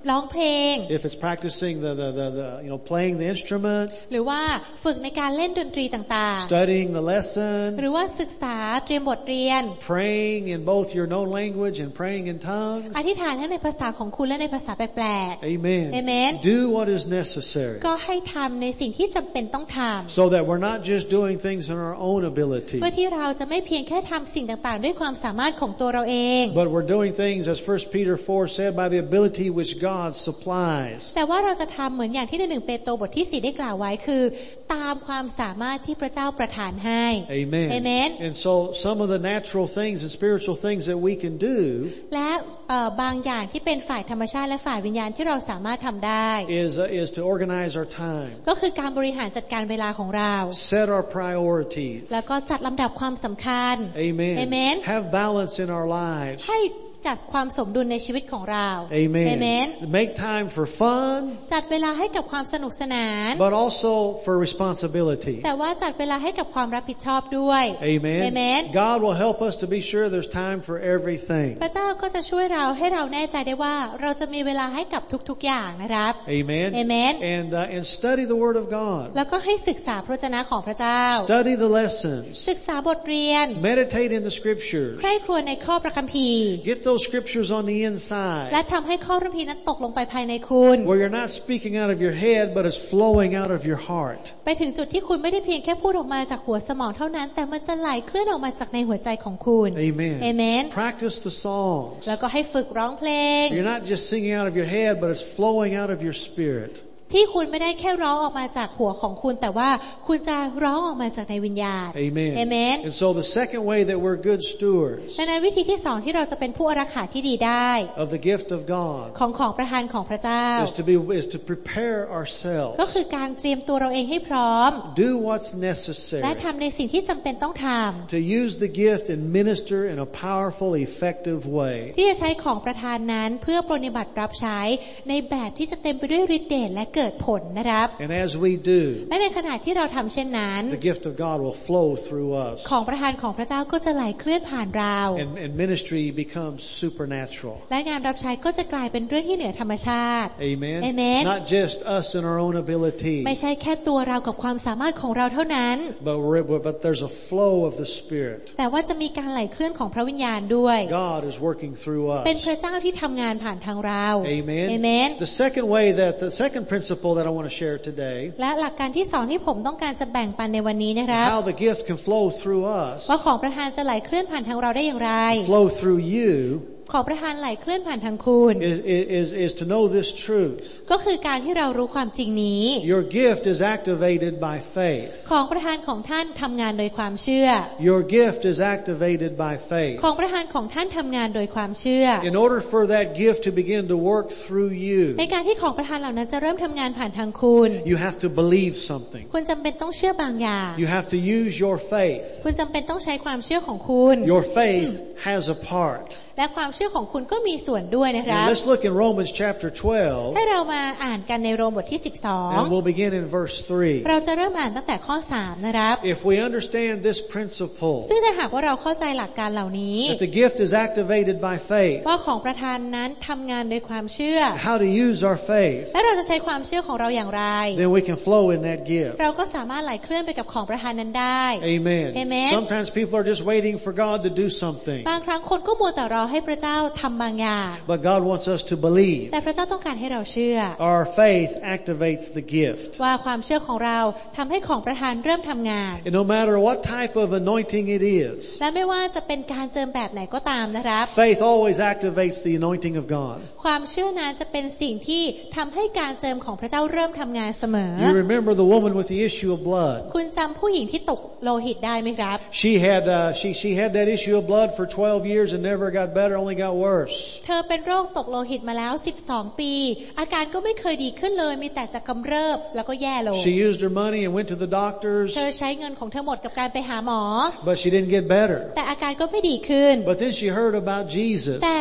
ร้องเพลง if it's practicing the the the, the you know playing the instrument หรือว่าฝึกในการเล่นดนตรีต่างๆ studying the lesson หรือว่าศึกษาเตรียมบทเรียน praying in both your known language and praying in tongues อธิษฐานทั้งในภาษาของคุณและในภาษาแปลกๆ Amen Amen do what is necessary ก็ให้ทำในสิ่งที่จำเป็นต้องทำ so that we're not just doing things in our own ability เพื่อที่เราจะไม่เพียงแค่ทำสิ่งต่างๆด้วยความสามารถของตัวเราเอง but we're doing things as First Peter four said by the ability which God supplies แต่ว่าเราจะทำเหมือนอย่างที่ในหนึ่งเปโตรบทที่สี่ได้กล่าวไว้คือตามความสามารถที่พระเจ้าประทานให้ Amen Amen and so some of the natural things and spiritual things that we can do และบางอย่างที่เป็นฝ่ายธรรมชาติและฝ่ายวิญญาณที่เราสามารถทำได้ is uh, is to organize our time ก็คือการบริหารจัดการเวลาของเรา set our priorities แล้วก็จัดลำดับความสำคัญ Amen Amen have balance in our lives ให้จัดความสมดุลในชีวิตของเรา Amen Amen make time for fun จัดเวลาให้กับความสนุกสนาน but also for responsibility แต่ว่าจัดเวลาให้กับความรับผิดชอบด้วย Amen Amen God will help us to be sure there's time for everything พระเจ้าก็จะช่วยเราให้เราแน่ใจได้ว่าเราจะมีเวลาให้กับทุกๆอย่างนะครับ Amen Amen and uh, and study the Word of God แล้วก็ให้ศึกษาพระวจนะของพระเจ้า study the lessons ศึกษาบทเรียน meditate in the scriptures ใคร่ครวญในข้อพระคัมภีร์ get those scriptures on the inside และทำให้ข้อพระคัมภีร์นั้นตกลงไปภายในคุณ where you're not speaking out of your head but it's flowing out of your heart ไปถึงจุดที่คุณไม่ได้เพียงแค่พูดออกมาจากหัวสมองเท่านั้นแต่มันจะไหลเคลื่อนออกมาจากในหัวใจของคุณ Amen Amen practice the songs แล้วก็ให้ฝึกร้องเพลง you're not just singing out of your head but it's flowing out of your spirit ที่คุณไม่ได้แค่ร้องออกมาจากหัวของคุณแต่ว่าคุณจะร้องออกมาจากในวิญญาณ Amen Amen and so the second way that we're good stewards ดังนั้นวิธีที่สองที่เราจะเป็นผู้อารักขาที่ดีได้ of the gift of God ของของประทานของพระเจ้า is to be is to prepare ourselves ก็คือการเตรียมตัวเราเองให้พร้อม do what's necessary และทำในสิ่งที่จำเป็นต้องทำ to use the gift and minister in a powerful effective way ที่จะใช้ของประทานนั้นเพื่อปฏิบัติรับใช้ในแบบที่จะเต็มไปด้วยฤทธิ์เดชและเกิดผลนะครับ and as we do และในขณะที่เราทำเช่นนั้น the gift of God will flow through us ของประทานของพระเจ้าก็จะไหลเคลื่อนผ่านเรา and, and ministry becomes supernatural และงานรับใช้ก็จะกลายเป็นเรื่องที่เหนือธรรมชาติ Amen Amen not just us and our own ability ไม่ใช่แค่ตัวเรากับความสามารถของเราเท่านั้น but but there's a flow of the Spirit แต่ว่าจะมีการไหลเคลื่อนของพระวิญญาณด้วย God is working through us เป็นพระเจ้าที่ทำงานผ่านทางเรา Amen Amen the second way that the second principle that I want to share today และหลักการที่สองที่ผมต้องการจะแบ่งปันในวันนี้นะครับ how the gift can flow through us ว่าของประทานจะไหลเคลื่อนผ่านทางเราได้อย่างไร flow through you ของประทานไหลเคลื่อนผ่านทางคุณ is, is, is to know this truth ก็คือการที่เรารู้ความจริงนี้ your gift is activated by faith ของประทานของท่านทำงานโดยความเชื่อ your gift is activated by faith ของประทานของท่านทำงานโดยความเชื่อ in order for that gift to begin to work through you ในการที่ของประทานเหล่านั้นจะเริ่มทำงานผ่านทางคุณ you have to believe something คุณจำเป็นต้องเชื่อบางอย่าง you have to use your faith คุณจำเป็นต้องใช้ความเชื่อของคุณ your faith has a part และความเชื่อของคุณก็มีส่วนด้วยนะครับ and let's look in Romans chapter twelve ให้เรามาอ่านกันในโรมบทที่สิบสอง and we'll begin in verse three เราจะเริ่มอ่านตั้งแต่ข้อสามนะครับ if we understand this principle ซึ่งถ้าหากว่าเราเข้าใจหลักการเหล่านี้ that the gift is activated by faith ว่าของประทานนั้นทำงานโดยความเชื่อ how to use our faith และเราจะใช้ความเชื่อของเราอย่างไร then we can flow in that gift เราก็สามารถไหลเคลื่อนไปกับของประทานนั้นได้ Amen Amen sometimes people are just waiting for God to do something บางครั้งคนก็มัวแต่รอให้พระเจ้าทำบางอย่าง but God wants us to believe แต่พระเจ้าต้องการให้เราเชื่อ our faith activates the gift ว่าความเชื่อของเราทำให้ของประทานเริ่มทำงาน and no matter what type of anointing it is และไม่ว่าจะเป็นการเจิมแบบไหนก็ตามนะครับ faith always activates the anointing of God ความเชื่อนั้นจะเป็นสิ่งที่ทำให้การเจิมของพระเจ้าเริ่มทำงานเสมอ you remember the woman with the issue of blood คุณจำผู้หญิงที่ตกโลหิตได้ไหมครับ she had uh, she she had that issue of blood for twelve years and never got better only got worse เธอเป็นโรคตกโลหิตมาแล้วสิบสองปีอาการก็ไม่เคยดีขึ้นเลยมีแต่จะกำเริบแล้วก็แย่ลง she used her money and went to the doctors เธอใช้เงินของเธอหมดกับการไปหาหมอ but she didn't get better แต่อาการก็ไม่ดีขึ้น but then she heard about Jesus แต่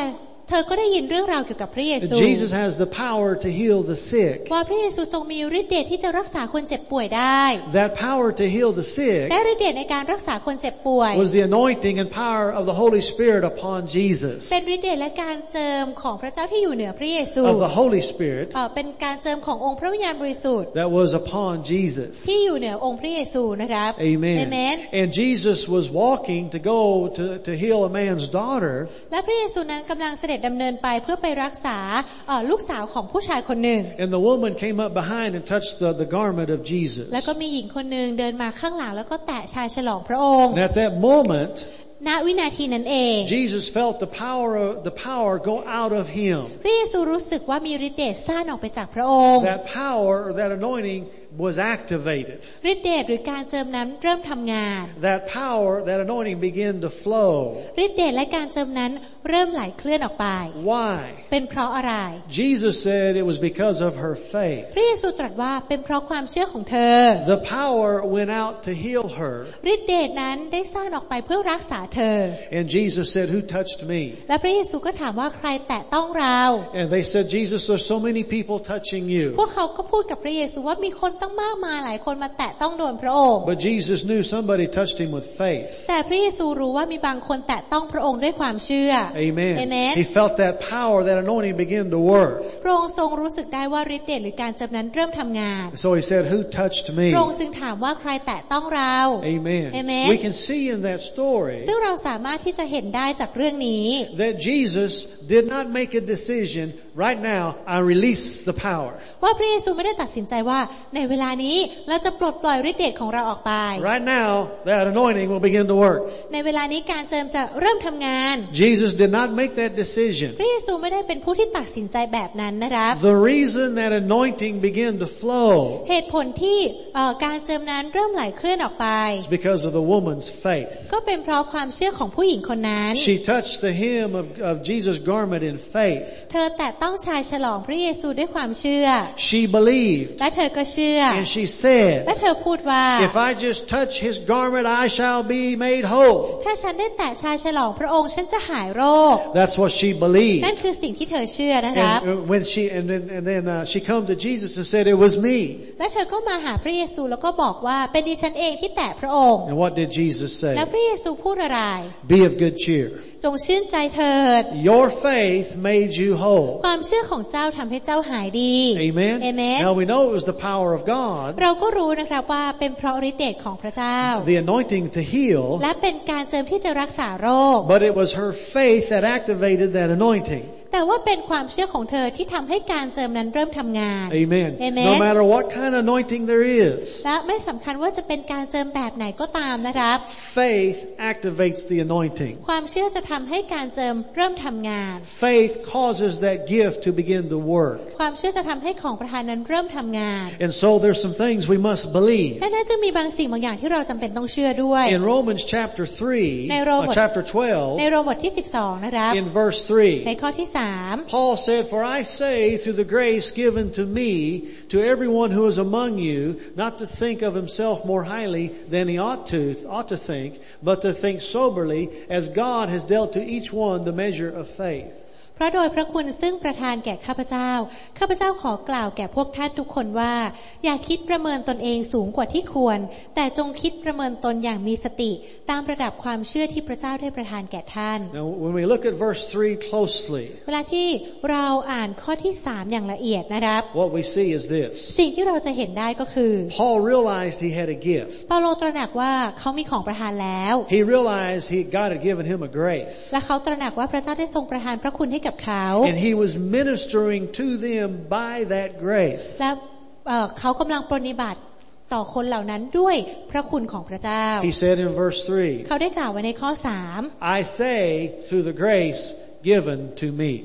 เธอก็ได้ยินเรื่องราวเกี่ยวกับพระเยซู Jesus has the power to heal the sick ว่าพระเยซูทรงมีฤทธิ์เดชที่จะรักษาคนเจ็บป่วยได้ That power to heal the sick และฤทธิ์เดชในการรักษาคนเจ็บป่วย was the anointing and power of the Holy Spirit upon Jesus เป็นฤทธิ์เดชและการเจิมของพระเจ้าที่อยู่เหนือพระเยซู of the Holy Spirit เอ่อเป็นการเจิมขององค์พระวิญญาณบริสุทธิ์ that was upon Jesus ที่อยู่เหนือองค์พระเยซูนะครับ Amen Amen And Jesus was walking to go to to heal a man's daughter และพระเยซูนั้นกำลังเสด็จดำเนินไปเพื่อไปรักษาลูกสาวของผู้ชายคนหนึ่ง And the woman came up behind and touched the, the garment of Jesus แล้วก็มีหญิงคนหนึ่งเดินมาข้างหลังแล้วก็แตะชายฉลองพระองค์ And at that moment ณวินาทีนั้นเอง Jesus felt the power of the power go out of him พระเยซูรู้สึกว่ามีฤทธิ์เดชซ่านออกไปจากพระองค์ That power or that anointing was activated ฤทธิ์เดชหรือการเจิมนั้นเริ่มทำงาน That power that anointing began to flow ฤทธิ์เดชและการเจิมนั้นเริ่มไหลเคลื่อนออกไป Why เป็นเพราะอะไร Jesus said it was because of her faith พระเยซูตรัสว่าเป็นเพราะความเชื่อของเธอ The power went out to heal her ฤทธิ์เดชนั้นได้ซ่านออกไปเพื่อรักษาเธอ And Jesus said who touched me และพระเยซูก็ถามว่าใครแตะต้องเรา And they said Jesus there's so many people touching you พวกเขาก็พูดกับพระเยซูว่ามีคนตั้งมากมายหลายคนมาแตะต้องโดนพระองค์ But Jesus knew somebody touched him with faith แต่พระเยซูรู้ว่ามีบางคนแตะต้องพระองค์ด้วยความเชื่อ Amen Amen He felt that power that anointing begin to work พระองค์ทรงรู้สึกได้ว่าฤทธิ์เดชหรือการเจิมนั้นเริ่มทำงาน So he said who touched me พระองค์จึงถามว่าใครแตะต้องเรา Amen Amen We can see in that story ซึ่งเราสามารถที่จะเห็นได้จากเรื่องนี้ that Jesus did not make a decision right now I release the power ว่าพระเยซูไม่ได้ตัดสินใจว่าในเวลานี้เราจะปลดปล่อยฤทธิ์เดชของเราออกไป Right now that anointing will begin to work ในเวลานี้การเจิมจะเริ่มทำงาน Jesus did not make that decision พระเยซูไม่ได้เป็นผู้ที่ตัดสินใจแบบนั้นนะครับ The reason that anointing began to flow เหตุผลที่การเจิมนั้นเริ่มไหลเคลื่อนออกไป is because of the woman's faith ก็เป็นเพราะความเชื่อของผู้หญิงคนนั้น She touched the hem of, of Jesus' garment in faith เธอแตะต้องชายฉลองพระเยซูด้วยความเชื่อ She believed และเธอก็เชื่อ and she said และเธอพูดว่า If I just touch his garment I shall be made whole ถ้าฉันได้แตะชายฉลองพระองค์ฉันจะหายโรค That's what she believed นั่นคือสิ่งที่เธอเชื่อนะครับ And when she and then and then uh, she come to Jesus and said it was me และเธอก็มาหาพระเยซูแล้วก็บอกว่าเป็นดิฉันเองที่แตะพระองค์ And what did Jesus say แล้วพระเยซูพูดอะไร Be of good cheer จงชื่นใจเถิด Your faith made you whole ความเชื่อของเจ้าทำให้เจ้าหายดี Amen Amen Now we know it was the power of God เราก็รู้นะครับว่าเป็นเพราะฤทธิ์เดชของพระเจ้า The anointing to heal และเป็นการเจิมที่จะรักษาโรค But it was her faith that activated that anointing แต่ว่าเป็นความเชื่อของเธอที่ทำให้การเจิมนั้นเริ่มทำงาน Amen Amen No matter what kind of anointing there is และไม่สำคัญว่าจะเป็นการเจิมแบบไหนก็ตามนะครับ Faith activates the anointing ความเชื่อจะทำให้การเจิมเริ่มทำงาน Faith causes that gift to begin to work ความเชื่อจะทำให้ของประทานนั้นเริ่มทำงาน And so there's some things we must believe และน่าจะมีบางสิ่งบางอย่างที่เราจำเป็นต้องเชื่อด้วย In Romans chapter three ในโรม uh, chapter twelve ในโรมบทที่สิบสองนะครับ in verse three ในข้อที่สาม Paul said, For I say through the grace given to me, to everyone who is among you, not to think of himself more highly than he ought to, ought to think, but to think soberly, as God has dealt to each one the measure of faith. เพราะโดยพระคุณซึ่งประทานแก่ข้าพเจ้าข้าพเจ้าขอกล่าวแก่พวกท่านทุกคนว่าอย่าคิดประเมินตนเองสูงกว่าที่ควรแต่จงคิดประเมินตนอย่างมีสติตามระดับความเชื่อที่พระเจ้าได้ประทานแก่ท่าน Now when we look at verse three closely, เวลาที่เราอ่านข้อที่สามอย่างละเอียดนะครับ what we see is this. สิ่งที่เราจะเห็นได้ก็คือ Paul realized he had a gift. เปาโลตระหนักว่าเขามีของประทานแล้ว He realized he God had given him a grace. และเขาตระหนักว่าพระเจ้าได้ทรงประทานพระคุณให้กับเขา And he was ministering to them by that grace. และเขากำลังปรนนิบัติต่อคนเหล่านั้นด้วยพระคุณของพระเจ้า He said in verse three, เขาได้กล่าวไว้ในข้อสาม I say through the grace given to me.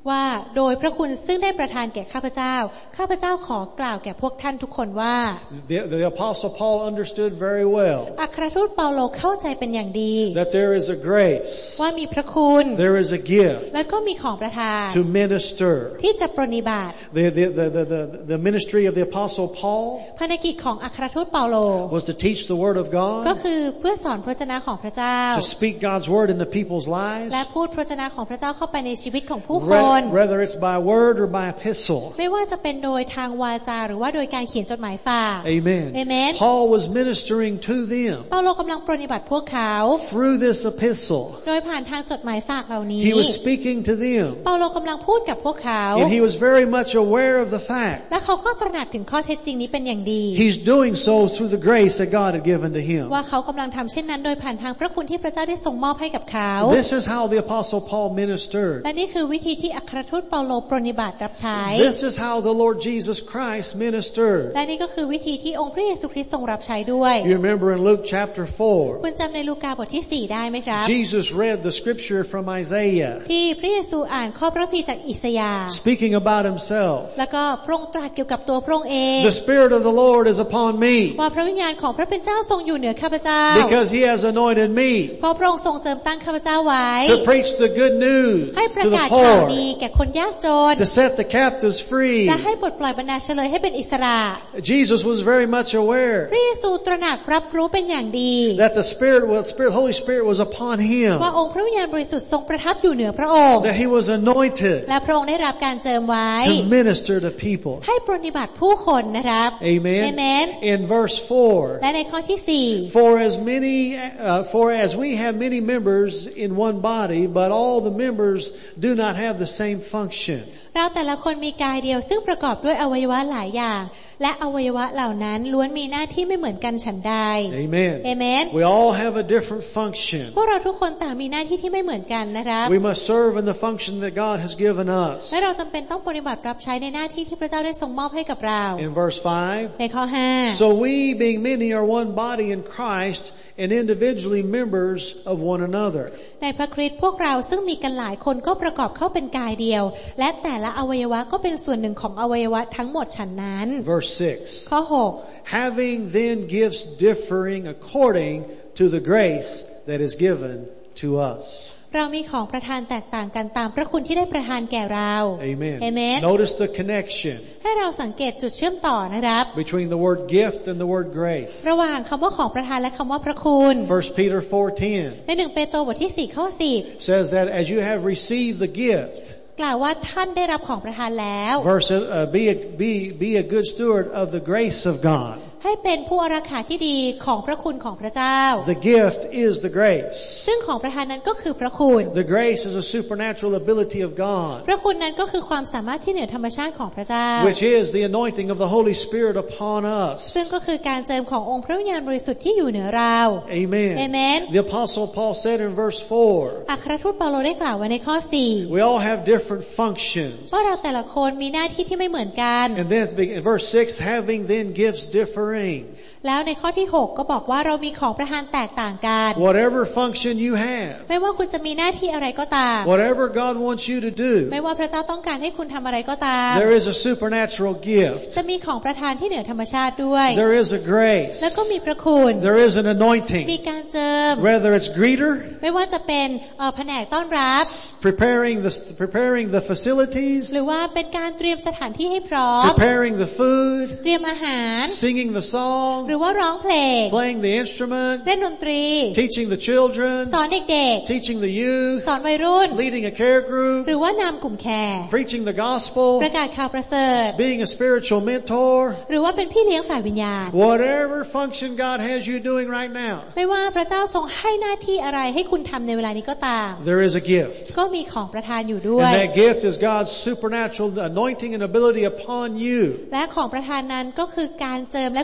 ว่าโดยพระคุณซึ่งได้ประทานแก่ข้าพเจ้าข้าพเจ้าขอกล่าวแก่พวกท่านทุกคนว่า The, the Apostle Paul understood very well อัครทูตเปาโลเข้าใจเป็นอย่างดี that there is a grace ว่ามีพระคุณ there is a gift และก็มีของประทาน to minister ที่จะปรนนิบัติ the, the, the, the, the, the ministry of the Apostle Paul ภารกิจของอัครทูตเปาโล was to teach the Word of ก็ God คือเพื่อสอนพระวจนะของพระเจ้า to speak God's Word into people's lives และพูดพระวจนะของพระเจ้าเข้าไปในชีวิตของผู้คน whether it's by word or by epistle ไม่ว่าจะเป็นโดยทางวาจาหรือว่าโดยการเขียนจดหมายฝาก Amen Amen Paul was ministering to them เปาโลกำลังปรนนิบัติพวกเขา through this epistle โดยผ่านทางจดหมายฝากเหล่านี้ he was speaking to them เปาโลกำลังพูดกับพวกเขา and he was very much aware of the fact และเขาก็ตระหนักถึงข้อเท็จจริงนี้เป็นอย่างดี he's doing so through the grace that God had given to him ว่าเขากำลังทำเช่นนั้นโดยผ่านทางพระคุณที่พระเจ้าได้ทรงมอบให้กับเขา This is how the Apostle Paul ministered และนี่คือวิธีที่อัครทูตเปาโลปรนนิบัติรับใช้ This is how the Lord Jesus Christ ministered และนี่ก็คือวิธีที่องค์พระเยซูคริสต์ทรงรับใช้ด้วย You remember in Luke chapter four คุณจำในลูกาบทที่สี่ได้ไหมครับ Jesus read the scripture from Isaiah ที่พระเยซูอ่านข้อพระคัมภีร์จากอิสยาห์ speaking about himself แล้วก็พระองค์ตรัสเกี่ยวกับตัวพระองค์เอง The Spirit of the Lord is upon me ว่าพระวิญญาณของพระเป็นเจ้าทรงอยู่เหนือข้าพเจ้า because he has anointed me เพราะพระองค์ทรงเจิมตั้งข้าพเจ้าไว้ to preach the good news ให้ประ to กา the ศข่าว poor ดีแก่คนยากจน to set the captives free และให้ปลดปล่อยบรรดาเฉลยให้เป็นอิสระ Jesus was very much aware พระเยซูตระหนักรับรู้เป็นอย่างดี that the Spirit, well, the Spirit, Holy Spirit was upon him ว่าองค์พระวิญญาณบริสุทธิ์ทรงประทับอยู่เหนือพระองค์ that he was anointed และพระองค์ได้รับการเจิมไว้ to minister to people ให้ปรนนิบัติผู้คนนะครับ Amen Amen In verse four และในข้อที่สี่ For as many uh, for as we have many members in one body but all the members do not have the same function เราแต่ละคนมีกายเดียวซึ่งประกอบด้วยอวัยวะหลายอย่างและอวัยวะเหล่านั้นล้วนมีหน้าที่ไม่เหมือนกันฉันใด Amen Amen We all have a different function พวกเราทุกคนต่างมีหน้าที่ที่ไม่เหมือนกันนะครับ We must serve in the function that God has given us และเราจำเป็นต้องปฏิบัติรับใช้ในหน้าที่ที่พระเจ้าได้ทรงมอบให้กับเรา In verse five ในข้อห้า So we being many are one body in Christ and individually members of one another ในพระคริสต์พวกเราซึ่งมีกันหลายคนก็ประกอบเข้าเป็นกายเดียวและแต่ละอวัยวะก็เป็นส่วนหนึ่งของอวัยวะทั้งหมดฉันนั้น Verse six ข้อหก Having then gifts differing according to the grace that is given to us เรามีของประทานแตกต่างกันตามพระคุณที่ได้ประทานแก่เรา Amen Amen Notice the connection ให้เราสังเกตจุดเชื่อมต่อนะครับ between the word gift and the word grace ระหว่างคำว่าของประทานและคำว่าพระคุณ First Peter four ten ในหนึ่งเปโตรบทที่สี่ข้อสิบ says that as you have received the gift กล่าวว่าท่านได้รับของประทานแล้ว verse uh, be a, be be a good steward of the grace of God ให้เป็นผู้อารักขาที่ดีของพระคุณของพระเจ้า The gift is the grace ซึ่งของประทานนั้นก็คือพระคุณ The grace is a supernatural ability of God พระคุณนั้นก็คือความสามารถที่เหนือธรรมชาติของพระเจ้า which is the anointing of the Holy Spirit upon us ซึ่งก็คือการเจิมขององค์พระวิญญาณบริสุทธิ์ที่อยู่เหนือเรา Amen Amen The Apostle Paul said in verse four อัครทูตเปาโลได้กล่าวไว้ในข้อสี่ We all have different functions ว่าเราแต่ละคนมีหน้าที่ที่ไม่เหมือนกัน And then at the beginning, in verse six having then gifts differing แล้วในข้อที่หกก็บอกว่าเรามีของประทานแตกต่างกัน Whatever function you have ไม่ว่าคุณจะมีหน้าที่อะไรก็ตาม Whatever God wants you to do ไม่ว่าพระเจ้าต้องการให้คุณทำอะไรก็ตาม There is a supernatural gift จะมีของประทานที่เหนือธรรมชาติด้วย There is a grace แล้วก็มีพระคุณ There is an anointing มีการเจิม Whether it's greeter ไม่ว่าจะเป็นเอ่อแผนกต้อนรับ preparing the preparing the facilities หรือว่าเป็นการเตรียมสถานที่ให้พร้อม preparing the food เตรียมอาหาร singing the song หรือว่าร้องเพลง playing the instrument เล่นดนตรี teaching the children สอนเด็ก teaching the youth ๆสอนวัยรุ่น leading a care group หรือว่านำกลุ่มแคร์ preaching the gospel ประกาศข่าวประเสริฐ being a spiritual mentor หรือว่าเป็นพี่เลี้ยงฝ่ายวิญญาณ whatever function God has you doing right now ไม่ว่าพระเจ้าทรงให้หน้าที่อะไรให้คุณทำในเวลานี้ก็ตาม there is a gift ก็มีของประทานอยู่ด้วย and that gift is God's supernatural anointing and ability upon you และของประทานนั้นก็คือการเจิมและ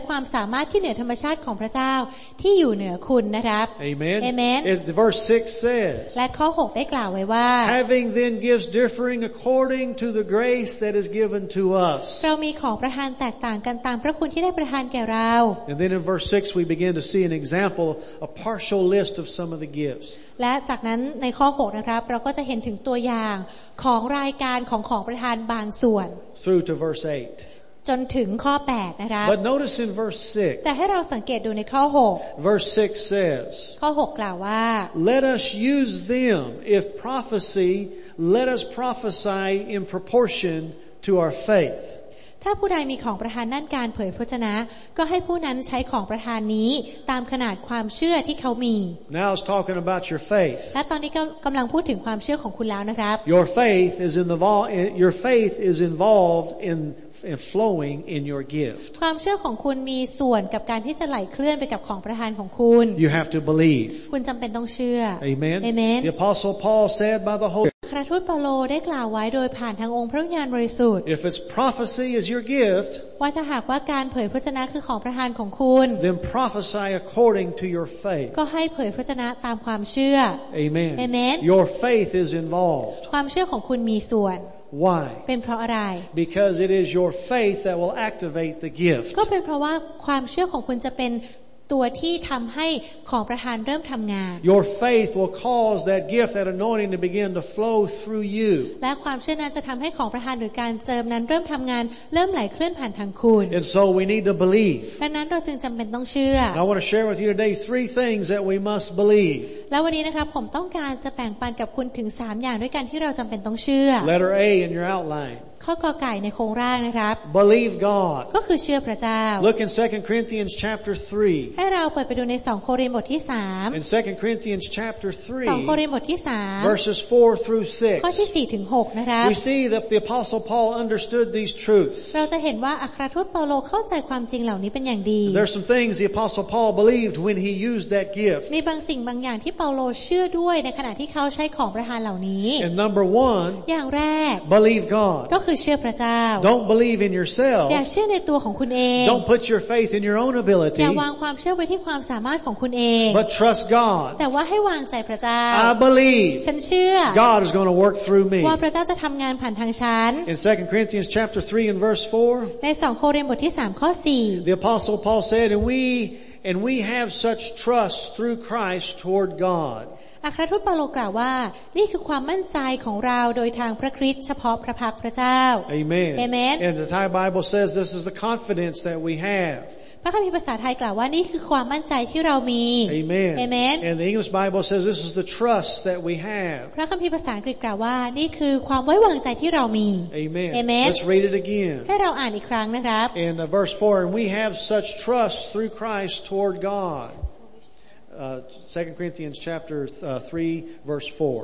ความสามารถที่เหนือธรรมชาติของพระเจ้าที่อยู่เหนือคุณนะครับ Amen. Amen. As verse six says. และข้อหกได้กล่าวไว้ว่า Having then gifts differing according to the grace that is given to us. เรามีของประทานแตกต่างกันตามพระคุณที่ได้ประทานแก่เรา And then in verse six we begin to see an example, a partial list of some of the gifts. และจากนั้นในข้อหกนะครับเราก็จะเห็นถึงตัวอย่างของรายการของของประทานบางส่วน Through to verse eight. จนถึงข้อแปดนะครับ But notice in verse six. แต่ให้เราสังเกตดูในข้อหก Verse six says. ข้อหกกล่าวว่า Let us use them. If prophecy, let us prophesy in proportion to our faith. ถ้าผู้ใดมีของประทานด้านการเผยพระวจนะก็ให้ผู้นั้นใช้ของประทานนี้ตามขนาดความเชื่อที่เขามี Now it's talking about your faith. และตอนนี้ก็กำลังพูดถึงความเชื่อของคุณแล้วนะครับ Your faith is in the your faith is involved in in flowing in your gift. ความเชื่อของคุณมีส่วนกับการที่จะไหลเคลื่อนไปกับของประทานของคุณ You have to believe. คุณจำเป็นต้องเชื่อ Amen. Amen. The Apostle Paul said by the Holy คราทูตเปาโลได้กล่าวไว้โดยผ่านทางองค์พระวิญญาณบริสุทธิ์ If it's prophecy is your gift, ว่าถ้าหากว่าการเผยพระวจนะคือของประทานของคุณ then prophesy according to your faith. ก็ให้เผยพระวจนะตามความเชื่อ Amen. Amen. Your faith is involved. ความเชื่อของคุณมีส่วน Why? เป็นเพราะอะไร Because it is your faith that will activate the gift. ก็เป็นเพราะว่าความเชื่อของคุณจะเป็นตัวที่ทำให้ของประทานเริ่มทำงาน Your faith will cause that gift, that anointing to begin to flow through you. และความเชื่อนั้นจะทำให้ของประทานหรือการเจิมนั้นเริ่มทำงานเริ่มไหลเคลื่อนผ่านทางคุณ And so we need to believe. ดังนั้นเราจึงจำเป็นต้องเชื่อ I want to share with you today three things that we must believe. แล้ววันนี้นะครับผมต้องการจะแบ่งปันกับคุณถึงสามอย่างด้วยกันที่เราจำเป็นต้องเชื่อ Letter A in your outline. ข้อกอไก่ในโครงร่างนะครับ Believe God. ก็คือเชื่อพระเจ้า Look in Second Corinthians chapter three. ให้เราเปิดไปดูในสองโครินธ์บทที่สาม In Second Corinthians chapter สอง three, โครินธ์บทที่สาม verses four through ข้อ six. ที่สี่ถึงหกนะครับ We see that the Apostle Paul understood these truths. เราจะเห็นว่าอัครทูตเปาโลเข้าใจความจริงเหล่านี้เป็นอย่างดี There's some things the Apostle Paul believed when he used that gift. มีบางสิ่งบางอย่างที่เปาโลเชื่อด้วยในขณะที่เขาใช้ของประทานเหล่านี้ And number one, อย่างแรก believe God. ก็คือเชื่อพระเจ้า Don't believe in yourself. อย่าเชื่อในตัวของคุณเอง Don't put your faith in your own อย่า ability, วางความเชื่อไว้ที่ความสามารถของคุณเอง but trust God. แต่ว่าให้วางใจพระเจ้า I believe ฉันเชื่อ God is going to work through me. ว่าพระเจ้าจะทำงานผ่านทางฉัน In Second Corinthians chapter three and verse four, ในสองโครินธ์บทที่สามข้อสี่ the Apostle Paul said, and we, and we have such trust through Christ toward God. อัครทูตเปาโลกล่าวว่านี่คือความมั่นใจของเราโดยทางพระคริสต์เฉพาะพระพักตร์พระเจ้า Amen. Amen. And the Thai Bible says this is the confidence that we have. พระคัมภีร์ภาษาไทยกล่าวว่านี่คือความมั่นใจที่เรามี Amen. Amen. And the English Bible says this is the trust that we have. พระคัมภีร์ภาษาอังกฤษกล่าวว่านี่คือความไว้วางใจที่เรามี Amen. Amen. Let's read it again. ให้เราอ่านอีกครั้งนะครับ In uh, verse four, and we have such trust through Christ toward God. Uh, Second Corinthians chapter uh, three, verse four.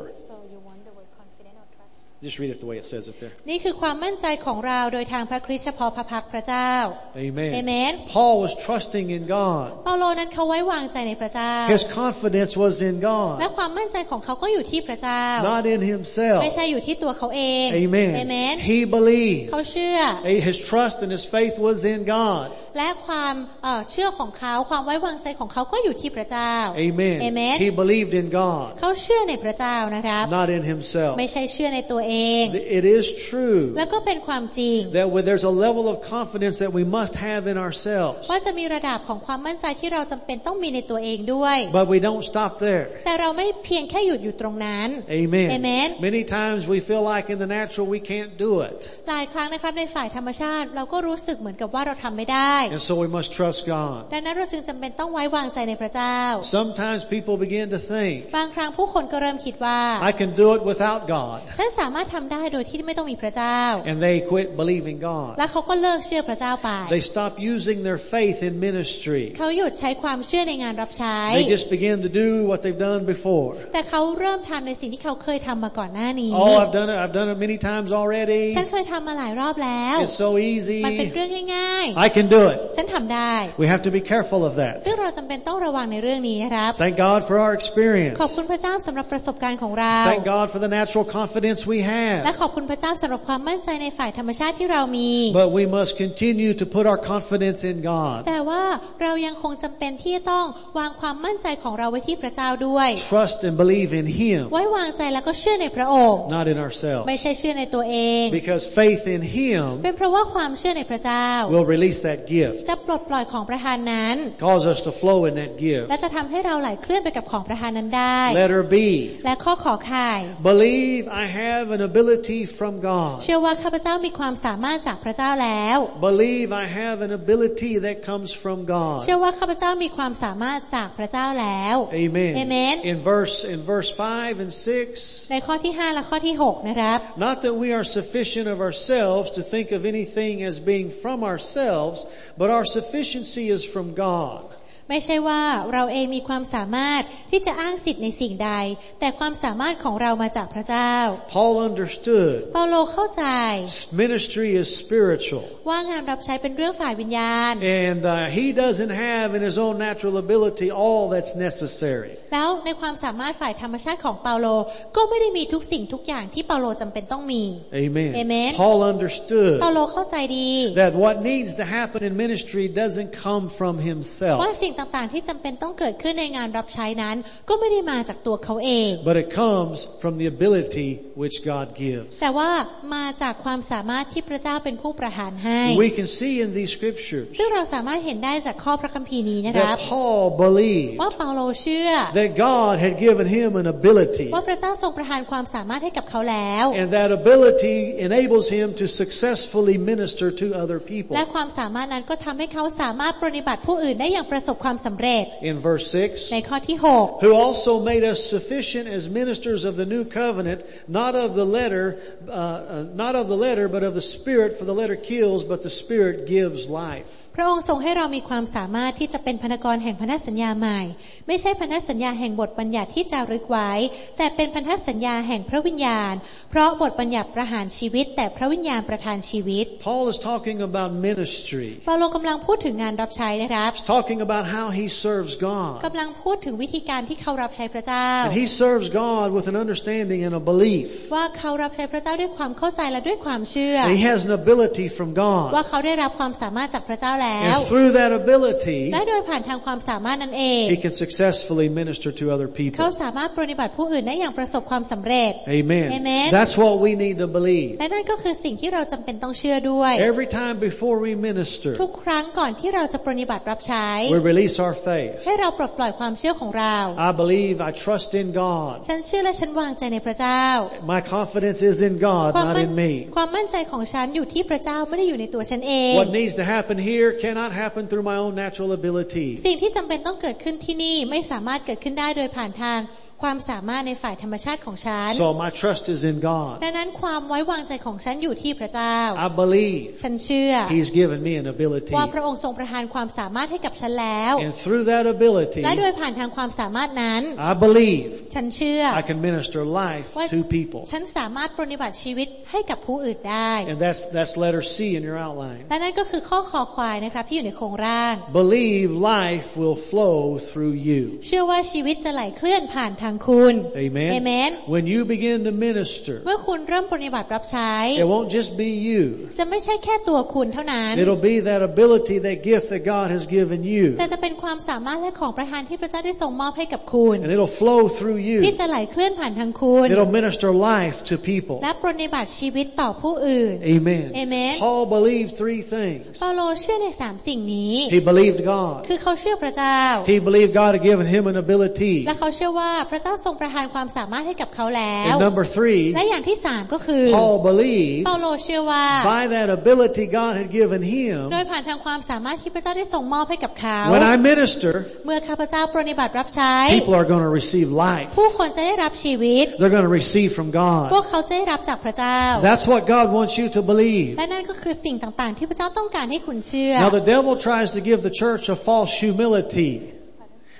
Just read it the way it says it there. นี่คือความมั่นใจของเราโดยทางพระคริสต์เฉพาะพระพักตร์พระเจ้า Amen. Amen. Paul was trusting in God. เปาโลนั้นเขาไว้วางใจในพระเจ้า His confidence was in และ God, ความมั่นใจของเขาก็อยู่ที่พระเจ้า not in himself. ไม่ใช่อยู่ที่ตัวเขาเอง Amen. Amen. He believed. เขาเชื่อ His trust and his faith was in God. และความเอ่อเชื่อของเขาความไว้วางใจของเขาก็อยู่ที่พระเจ้า Amen. Amen. He believed in God, เขาเชื่อในพระเจ้านะครับ not in himself. ไม่ใช่เชื่อในตัวเอง It is true แล้วก็เป็นความจริง that when there's a level of confidence that we must have in ourselves, ว่าจะมีระดับของความมั่นใจที่เราจำเป็นต้องมีในตัวเองด้วย but we don't stop there. แต่เราไม่เพียงแค่หยุดอยู่ตรงนั้น Amen. Amen. Many times we feel like in the natural we can't do it, หลายครั้งนะครับในฝ่ายธรรมชาติเราก็รู้สึกเหมือนกับว่าเราทำไม่ได้ and so we must trust God. ดังนั้นเราจึงจำเป็นต้องไว้วางใจในพระเจ้า Sometimes people begin to think, บางครั้งผู้คนก็เริ่มคิดว่า I can do it without God, ฉันสามารถทำได้โดยที่ไม่ต้องมีพระเจ้า and they quit believing God. และเขาก็เลิกเชื่อพระเจ้าไป They stop using their faith in ministry. เขาหยุดใช้ความเชื่อในงานรับใช้ They just begin to do what they've done before. แต่เขาเริ่มทำในสิ่งที่เขาเคยทำมาก่อนหน้านี้ Oh, I've done it. I've done it many times already. ฉันเคยทำมาหลายรอบแล้ว It's so easy. มันเป็นเรื่องง่าย I can do it. it. ฉันทำได้ We have to be careful of that. ซึ่งเราจำเป็นต้องระวังในเรื่องนี้นะครับ Thank God for our experience. ขอบคุณพระเจ้าสำหรับประสบการณ์ของเรา Thank God for the natural confidence we และ have. ขอบคุณพระเจ้าสำหรับความมั่นใจในฝ่ายธรรมชาติที่เรามี But we must continue to put our confidence in God. แต่ว่าเรายังคงจำเป็นที่จะต้องวางความมั่นใจของเราไว้ที่พระเจ้าด้วย Trust and believe in Him, ไว้วางใจแล้วก็เชื่อในพระองค์ not in ourselves. ไม่ใช่เชื่อในตัวเอง Because faith in Him เป็นเพราะว่าความเชื่อในพระเจ้า will release that gift, จะปลดปล่อยของประทานนั้น cause us to flow in that gift. และจะทำให้เราไหลเคลื่อนไปกับของประทานนั้นได้ Letter B. และข้อขอข่าย Believe I have an ability from God. เชื่อว่าข้าพเจ้ามีความสามารถจากพระเจ้าแล้ว Believe I have an ability that comes from God. เชื่อว่าข้าพเจ้ามีความสามารถจากพระเจ้าแล้ว Amen. Amen. In verse in verse five and six. ในข้อที่ห้าและข้อที่หกนะครับ Not that we are sufficient of ourselves to think of anything as being from ourselves, but our sufficiency is from God. ไม่ใช่ว่าเราเองมีความสามารถที่จะอ้างสิทธิ์ในสิ่งใดแต่ความสามารถของเรามาจากพระเจ้า Paul understood เปาโลเข้าใจ ministry is spiritual. ว่างานรับใช้เป็นเรื่องฝ่ายวิญญาณ And uh, he doesn't have in his own natural ability all that's necessary. แล้วในความสามารถฝ่ายธรรมชาติของเปาโลก็ไม่ได้มีทุกสิ่งทุกอย่างที่เปาโลจำเป็นต้องมี Amen. Amen. Paul understood เปาโลเข้าใจดี that what needs to happen in ministry doesn't come from himself, ว่าสิ่งต่างๆที่จำเป็นต้องเกิดขึ้นในงานรับใช้นั้นก็ไม่ได้มาจากตัวเขาเอง but it comes from the ability which God gives. แต่ว่ามาจากความสามารถที่พระเจ้าเป็นผู้ประทานให้ We can see in these scriptures ซึ่งเราสามารถเห็นได้จากข้อพระคัมภีร์นี้นะครับ that Paul believed ว่าเปาโลเชื่อ that God had given him an ability, ว่าพระเจ้าทรงประทานความสามารถให้กับเขาแล้ว and that ability enables him to successfully minister to other people. และความสามารถนั้นก็ทำให้เขาสามารถปฏิบัติผู้อื่นได้อย่างประสบความสำเร็จ In verse six, ในข้อที่หก who also made us sufficient as ministers of the new covenant, not of the letter, uh, uh, not of the letter, but of the Spirit, for the letter kills, but the Spirit gives life. พระองค์ทรงให้เรามีความสามารถที่จะเป็นพรรณกรแห่งพันธสัญญาใหม่ไม่ใช่พันธสัญญาแห่งบทบัญญัติที่จารึกไว้แต่เป็นพันธสัญญาแห่งพระวิญญาณเพราะบทบัญญัติประหารชีวิตแต่พระวิญญาณประทานชีวิต Paul is talking about ministry. เปาโลกำลังพูดถึงงานรับใช้นะครับ He's talking about how he serves God. กำลังพูดถึงวิธีการที่เขารับใช้พระเจ้า And he serves God with an understanding and a belief. ว่าเขารับใช้พระเจ้าด้วยความเข้าใจและด้วยความเชื่อ And he has an ability from ว่า God. เขาได้รับความสามารถจากพระเจ้าแล้ว And through that ability, และโดยผ่านทางความสามารถนั้นเอง he can successfully minister to other เขา people. สามารถปฏิบัติผู้อื่นได้อย่างประสบความสำเร็จ Amen. Amen. That's what we need to believe. และนั่นก็คือสิ่งที่เราจำเป็นต้องเชื่อด้วย Every time before we minister, ทุกครั้งก่อนที่เราจะปฏิบัติรับใช้ we release our faith. ให้เราปลดปล่อยความเชื่อของเรา I believe, I trust in God. ฉันเชื่อและฉันวางใจในพระเจ้า My confidence is in God, ความ not มั่น in me. ความมั่นใจของฉันอยู่ที่พระเจ้าไม่ได้อยู่ในตัวฉันเอง What needs to happen here cannot happen through my own natural ability. สิ่งที่จำเป็นต้องเกิดขึ้นที่นี่ไม่สามารถเกิดขึ้นได้โดยผ่านทางความสามารถในฝ่ายธรรมชาติของฉัน So my trust is in God. ดังนั้นความไว้วางใจของฉันอยู่ที่พระเจ้า I believe ฉันเชื่อ He's given me an ability. ว่าพระองค์ทรงประทานความสามารถให้กับฉันแล้ว And through that ability, และโดยผ่านทางความสามารถนั้น I believe ฉันเชื่อ I can minister life ว่า to people. ฉันสามารถปฏิบัติชีวิตให้กับผู้อื่นได้ And that's, that's letter C in your outline. และนั่นก็คือข้อคอควายนะครับที่อยู่ในโครงร่าง Believe life will flow through you. เชื่อว่าชีวิตจะไหลเคลื่อนผ่านทางคุณ Amen. Amen. When you begin to minister, เมื่อคุณเริ่มปฏิบัติรับใช้ it won't just be you. จะไม่ใช่แค่ตัวคุณเท่านั้น It'll be that ability, that gift that God has given you. แต่จะเป็นความสามารถและของประทานที่พระเจ้าได้ทรงมอบให้กับคุณ And it'll flow through ที่ you. จะไหลเคลื่อนผ่านทางคุณ It'll minister life to people. และปฏิบัติชีวิตต่อผู้อื่น Amen. Amen. Paul believed three things. เปาโลเชื่อในสามสิ่งนี้ He believed God. คือเขาเชื่อพระเจ้า He believed God had given him an ability. และเขาเชื่อว่าพระเจ้าทรงประทานความสามารถให้กับเขาแล้ว And number three, และอย่างที่สามก็คือ Paul believed เปาโลเชื่อว่า by that ability God had given him, โดยผ่านทางความสามารถที่พระเจ้าได้ทรงมอบให้กับเขา when I minister, เมื่อข้าพเจ้าปฏิบัติรับใช้ people are going to receive life. ผู้คนจะได้รับชีวิต They're going to receive from พวก God. เขาจะได้รับจากพระเจ้า That's what God wants you to believe. และนั่นก็คือสิ่งต่างๆที่พระเจ้าต้องการให้คุณเชื่อ Now the devil tries to give the church a false humility.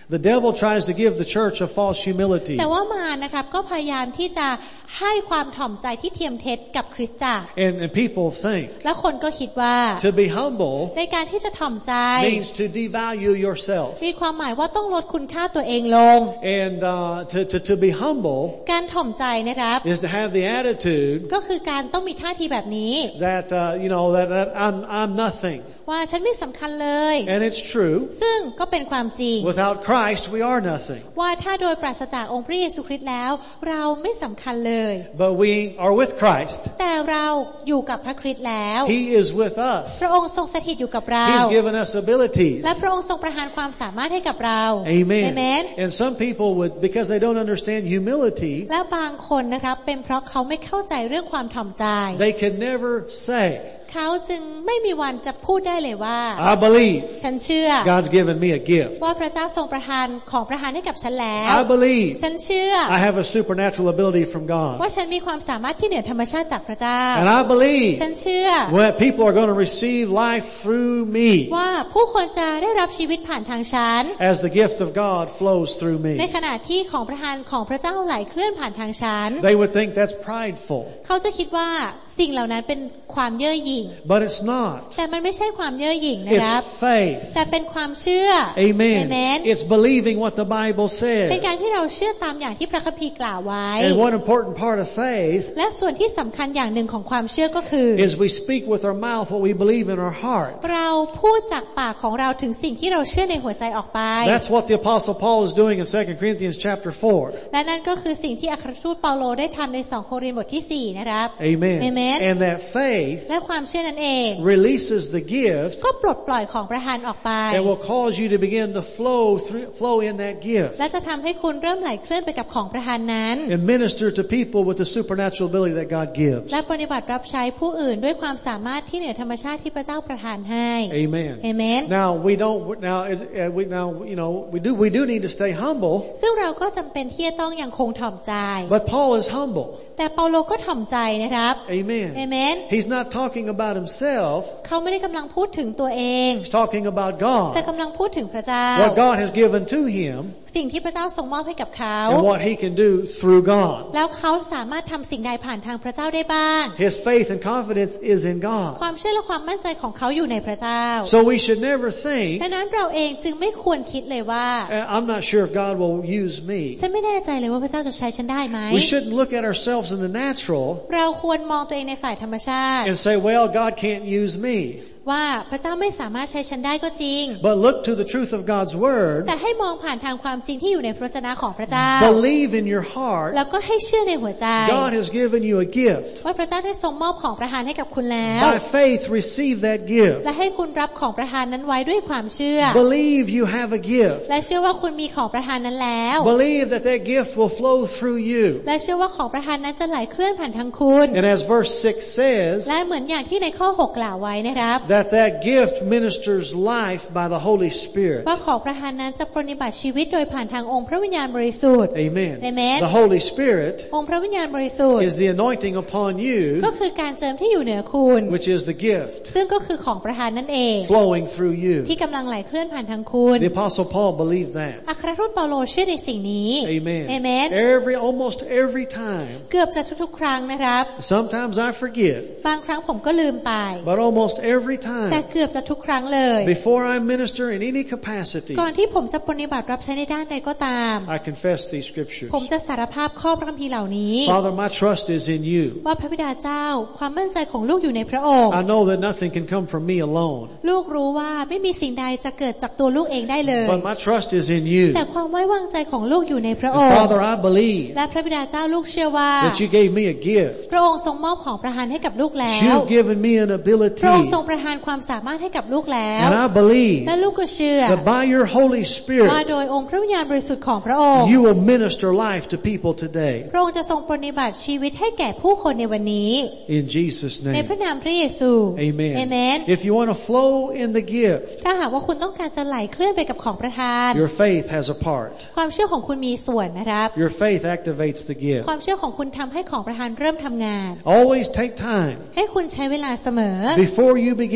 The devil tries to give the church a false humility. แต่ว่ามารนะครับก็พยายามที่จะให้ความถ่อมใจที่เทียมเท็จกับคริสตจักร And, and people think และคนก็คิดว่า to be humble ในการที่จะถ่อมใจ means to devalue yourself. มีความหมายว่าต้องลดคุณค่าตัวเองลง And uh, to, to, to be humble การถ่อมใจนะครับ is to have the attitude ก็คือการต้องมีท่าทีแบบนี้ that, uh, you know, that, that I'm, I'm nothing. ว่าฉันไม่สำคัญเลย And it's true. ซึ่งก็เป็นความจริง Without Christ, we are nothing. ว่าถ้าโดยปราศจากองค์พระเยซูคริสต์แล้วเราไม่สำคัญเลย But we are with Christ. แต่เราอยู่กับพระคริสต์แล้ว He is with us. พระองค์ทรงสถิตอยู่กับเรา He's given us abilities. และพระองค์ทรงประทานความสามารถให้กับเรา Amen. Amen. And some people would, because they don't understand humility, และบางคนนะครับเป็นเพราะเขาไม่เข้าใจเรื่องความถ่อมใจ they can never say, เขาจึงไม่มีวันจะพูดได้เลยว่า I believe ฉันเชื่อ God's given me a gift. ว่าพระเจ้าทรงประทานของประทานให้กับฉันแล้ว I believe ฉันเชื่อ I have a supernatural ability from ว่า God. ฉันมีความสามารถที่เหนือธรรมชาติจากพระเจ้า And I believe ฉันเชื่อ when people are going to receive life through me ว่าผู้คนจะได้รับชีวิตผ่านทางฉัน as the gift of God flows through ใน me. ขณะที่ของประทานของพระเจ้าไหลเคลื่อนผ่านทางฉัน They would think that's prideful. เขาจะคิดว่าสิ่งเหล่านั้นเป็นความเย่อหยิ่ง But it's not. แต่มันไม่ใช่ความเย่อหยิ่งนะครับ It's faith. แต่เป็นความเชื่อ Amen. Amen. It's believing what the Bible เป็น says. การที่เราเชื่อตามอย่างที่พระคัมภีร์กล่าวไว้ And one important part of faith และส่วนที่สำคัญอย่างหนึ่งของความเชื่อก็คือ is we speak with our mouth what we believe in our heart. เราพูดจากปากของเราถึงสิ่งที่เราเชื่อในหัวใจออกไป That's what the Apostle Paul is doing in Second Corinthians chapter four. และนั่นก็คือสิ่งที่อัครทูตเปาโลได้ทำในสองโครินธ์บทที่สี่นะครับ Amen. Amen. And that faith และความเชื่อนั้นเอง releases the gift ก็ปลดปล่อยของประทานออกไป that will cause you to begin to flow through, flow in that gift และจะทำให้คุณเริ่มไหลเคลื่อนไปกับของประทานนั้น and minister to people with the supernatural ability that God gives. และปฏิบัติรับใช้ผู้อื่นด้วยความสามารถที่เหนือธรรมชาติที่พระเจ้าประทานให้ Amen. Amen. Now we don't. Now uh, we now you know we do we do need to stay humble. ซึ่งเราก็จำเป็นที่จะต้องยังคงถ่อมใจ But Paul is humble. แต่เปาโลก็ถ่อมใจนะครับ Amen. Amen. He's not talking about himself. เขาไม่ได้กำลังพูดถึงตัวเอง He's talking about แต่ God. กำลังพูดถึงพระเจ้า What God has given to him สิ่งที่พระเจ้าทรงมอบให้กับเขา and what he can do through God. แล้วเขาสามารถทำสิ่งใดผ่านทางพระเจ้าได้บ้าง His faith and confidence is in God. ความเชื่อและความมั่นใจของเขาอยู่ในพระเจ้า So we should never think, ดังนั้นเราเองจึงไม่ควรคิดเลยว่า I'm not sure if God will use me. ฉันไม่แน่ใจเลยว่าพระเจ้าจะใช้ฉันได้ไหม We shouldn't look at ourselves in the natural เราควรมองตัวเองในฝ่ายธรรมชาติ and say, well, God can't use me. ว่าพระเจ้าไม่สามารถใช้ฉันได้ก็จริง But look to the truth of God's word. แต่ให้มองผ่านทางความจริงที่อยู่ในพระวจนะของพระเจ้า Believe in your heart. แล้วก็ให้เชื่อในหัวใจ God has given you a gift. ว่าพระเจ้าได้ทรงมอบของประทานให้กับคุณแล้ว By faith, receive that gift. และให้คุณรับของประทานนั้นไว้ด้วยความเชื่อ Believe you have a gift. และเชื่อว่าคุณมีของประทานนั้นแล้ว Believe that that gift will flow through you. และเชื่อว่าของประทานนั้นจะไหลเคลื่อนผ่านทางคุณ And as verse six says, และเหมือนอย่างที่ในข้อหกกล่าวไว้นะครับ that that gift ministers life by the Holy Spirit. ว่าของประทานนั้นจะปฏิบัติชีวิตโดยผ่านทางองค์พระวิญญาณบริสุทธิ์ Amen. Amen. The Holy Spirit องค์พระวิญญาณบริสุทธิ์ is the anointing upon you, ก็คือการเจิมที่อยู่เหนือคุณ which is the gift ซึ่งก็คือของประทานนั่นเอง flowing through you. ที่กำลังไหลเคลื่อนผ่านทางคุณ The Apostle Paul believed that. อัครทูตเปาโลเชื่อในสิ่งนี้ Amen. Amen. Every, almost every time. เกือบจะทุกๆครั้งนะครับ Sometimes I forget, บางครั้งผมก็ลืมไป but almost every แต่ time เกือบจะทุกครั้งเลย before I minister in any capacity, ก่อนที่ผมจะปฏิบัติรับใช้ในด้านใดก็ตาม I confess these scriptures. ผมจะสารภาพข้อพระคัมภีร์เหล่านี้ Father, my trust is in you. ว่าพระบิดาเจ้าความมั่นใจของลูกอยู่ในพระองค์ I know that nothing can come from me alone, ลูกรู้ว่าไม่มีสิ่งใดจะเกิดจากตัวลูกเองได้เลย but my trust is in you. แต่ความไว้วางใจของลูกอยู่ในพระอ And งค์ Father, I believe และพระบิดาเจ้าลูกเชื่อว่า that you gave me a gift. พระองค์ทรงมอบของประทานให้กับลูกแล้ว You've given me an พระองค์ ability, ทรงประทานความสามารถให้กับลูกแล้ว and I believe และลูกก็เชื่อ that by your Holy ว่า Spirit, โดยองค์พระวิญญาณบริสุทธิ์ของพระองค์ you will minister life to people today. พระองค์จะทรงปฏิบัติชีวิตให้แก่ผู้คนในวันนี้ In Jesus' ใน name. พระนามพระเยซู Amen. Amen. If you want to flow in the gift, ถ้าหากว่าคุณต้องการจะไหลเคลื่อนไปกับของประทาน your faith has a part. ความเชื่อของคุณมีส่วนนะครับ Your faith activates the gift. ความเชื่อของคุณทำให้ของประทานเริ่มทำงาน Always take time ให้คุณใช้เวลาเสมอ before you begin